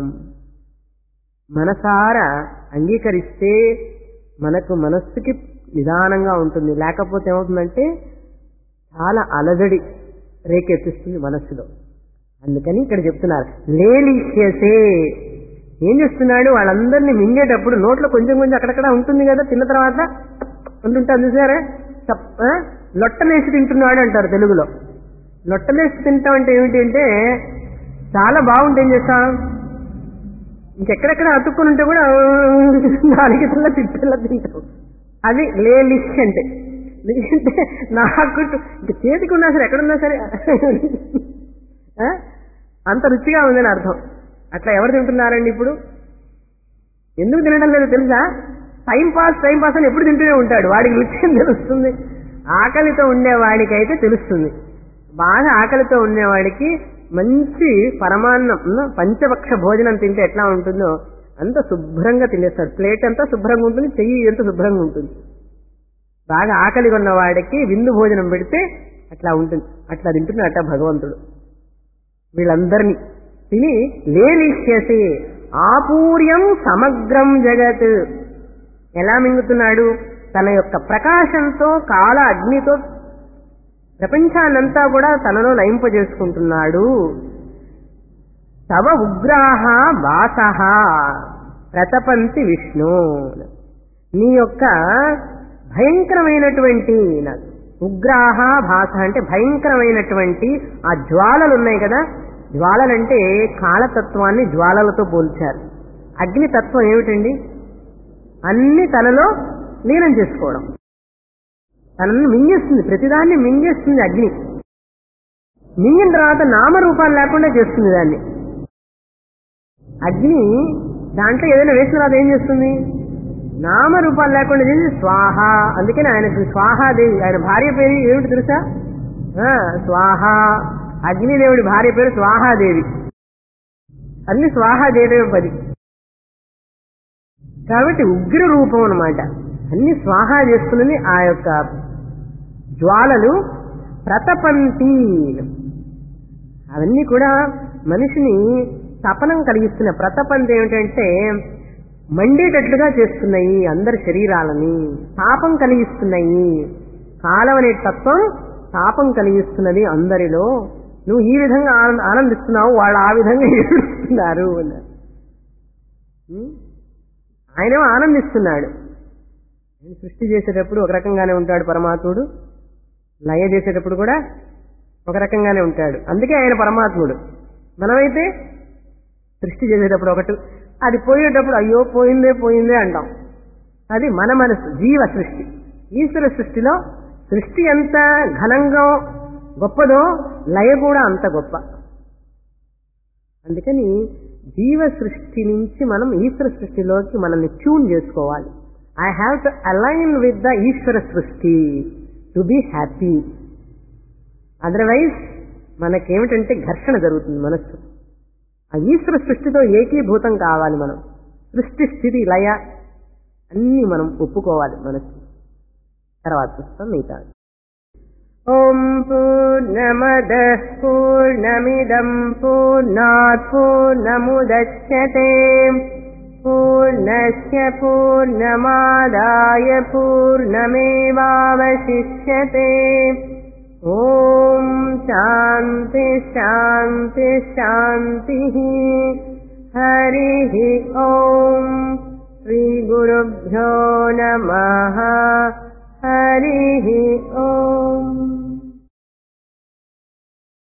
మనసారా అంగీకరిస్తే మనకు మనస్సుకి నిదానంగా ఉంటుంది. లేకపోతే ఏమవుతుందంటే చాలా అలజడి రేకెత్తిస్తుంది మనస్సులో. అందుకని ఇక్కడ చెప్తున్నారు లేలిష్యసే. ఏం చేస్తున్నాడు, వాళ్ళందరినీ మింగేటప్పుడు నోట్లో కొంచెం కొంచెం అక్కడక్కడ ఉంటుంది కదా, తిన్న తర్వాత ఉంటుంటారు చూసారా, లొట్టలేసి తింటున్నాడు అంటారు తెలుగులో. లొట్టలేసి తింటాం అంటే ఏమిటి అంటే చాలా బాగుంటే ఏం చేస్తాం, ఇంకెక్కడెక్కడ అతుక్కుని ఉంటే కూడా నాలుగు తిల్ల తిట్టెల్లా తింటాం. అది లేలిష్ అంటే. అంటే నాకు ఇంక చేతికి ఉన్నా సరే ఎక్కడున్నా సరే అంత రుచిగా ఉందని అర్థం. అట్లా ఎవరు తింటున్నారండి ఇప్పుడు? ఎందుకు తినడం లేదు తెలుసా? టైం పాస్ టైం పాస్ అని ఎప్పుడు తింటూనే ఉంటాడు. వాడికి రుచి అని తెలుస్తుంది. ఆకలితో ఉండేవాడికి అయితే తెలుస్తుంది. బాగా ఆకలితో ఉండేవాడికి మంచి పరమాన్నం, పంచపక్ష భోజనం తింటే ఎట్లా ఉంటుందో అంత శుభ్రంగా తినేస్తాడు. ప్లేట్ అంతా శుభ్రంగా ఉంటుంది, చెయ్యి ఎంత శుభ్రంగా ఉంటుంది. బాగా ఆకలి ఉన్నవాడికి విందు భోజనం పెడితే అట్లా ఉంటుంది. అట్లా తింటున్నట్ట భగవంతుడు వీళ్ళందరినీ తిని లేలిష్యసే ఆపూర్యం సమగ్రం జగత్. ఎలా మింగుతున్నాడు? తన యొక్క ప్రకాశంతో కాల అగ్నితో ప్రపంచాన్నంతా కూడా తనలో లయింపజేసుకుంటున్నాడు. తవ ఉగ్రాహ వాసః ప్రతపంతి విష్ణు. నీ యొక్క భయంకరమైనటువంటి ఉగ్రాహ భాస అంటే భయంకరమైనటువంటి ఆ జ్వాలలు ఉన్నాయి కదా, జ్వాలలంటే కాలతత్వాన్ని జ్వాలలతో పోల్చారు. అగ్నితత్వం ఏమిటండి? అన్ని తనలో లీనం చేసుకోవడం, తనను మింగేస్తుంది, ప్రతిదాన్ని మింగేస్తుంది అగ్ని. మింగిన తర్వాత నామరూపాలు లేకుండా చేస్తుంది దాన్ని. అగ్ని దాంట్లో ఏదైనా వేసిన తర్వాత ఏం చేస్తుంది? నామరూపాలు లేకుండా చేసి స్వాహ. అందుకని ఆయనకు స్వాహాదేవి, ఆయన భార్య పేరు ఏమిటి తెలుసా? స్వాహ. అగ్నిదేవుడి భార్య పేరు స్వాహాదేవి. అన్ని స్వాహా చేయడమే పది. కాబట్టి ఉగ్ర రూపం అన్నమాట. అన్ని స్వాహా చేస్తున్నది ఆ యొక్క జ్వాలలు. ప్రతపంతి అవన్నీ కూడా మనిషిని తపనం కలిగిస్తున్నాయి. ప్రతపంతి ఏమిటంటే మండేటట్లుగా చేస్తున్నాయి అందరి శరీరాలని, తాపం కలిగిస్తున్నాయి. కాలం అనే తత్వం తాపం కలిగిస్తున్నది అందరిలో. నువ్వు ఈ విధంగా ఆనందిస్తున్నావు, వాళ్ళు ఆ విధంగా ఏడుస్తున్నారు అన్నారు. ఆయనేమో ఆనందిస్తున్నాడు. సృష్టి చేసేటప్పుడు ఒక రకంగానే ఉంటాడు పరమాత్ముడు, లయ చేసేటప్పుడు కూడా ఒక రకంగానే ఉంటాడు. అందుకే ఆయన పరమాత్ముడు. మనమైతే సృష్టి చేసేటప్పుడు ఒకటి, అది పోయేటప్పుడు అయ్యో పోయిందే పోయిందే అంటాం. అది మన మనసు, జీవ సృష్టి. ఈశ్వర సృష్టిలో సృష్టి ఎంత ఘనంగా గొప్పదో లయ కూడా అంత గొప్ప. అందుకని జీవ సృష్టి నుంచి మనం ఈశ్వర సృష్టిలోకి మనల్ని ట్యూన్ చేసుకోవాలి. I have to align with the Ishwara సృష్టి టు బి హ్యాపీ. అదర్వైజ్ మనకేమిటంటే ఘర్షణ జరుగుతుంది మనస్సు. ఆ ఈశ్వర సృష్టితో ఏకీభూతం కావాలి మనం. సృష్టి స్థితి లయ అన్ని మనం ఒప్పుకోవాలి మనస్సు. తర్వాత చూస్తాం మిగతా. ఓం పూర్ణమదః పూర్ణమిదం పూర్ణాత్ పూర్ణముదచ్యతే పూర్ణస్య పూర్ణమాదాయ పూర్ణమేవావశిష్యతే. ఓం శాంతి శాంతి శాంతి. హరి ఓం. శ్రీ గురుభ్యో నమః.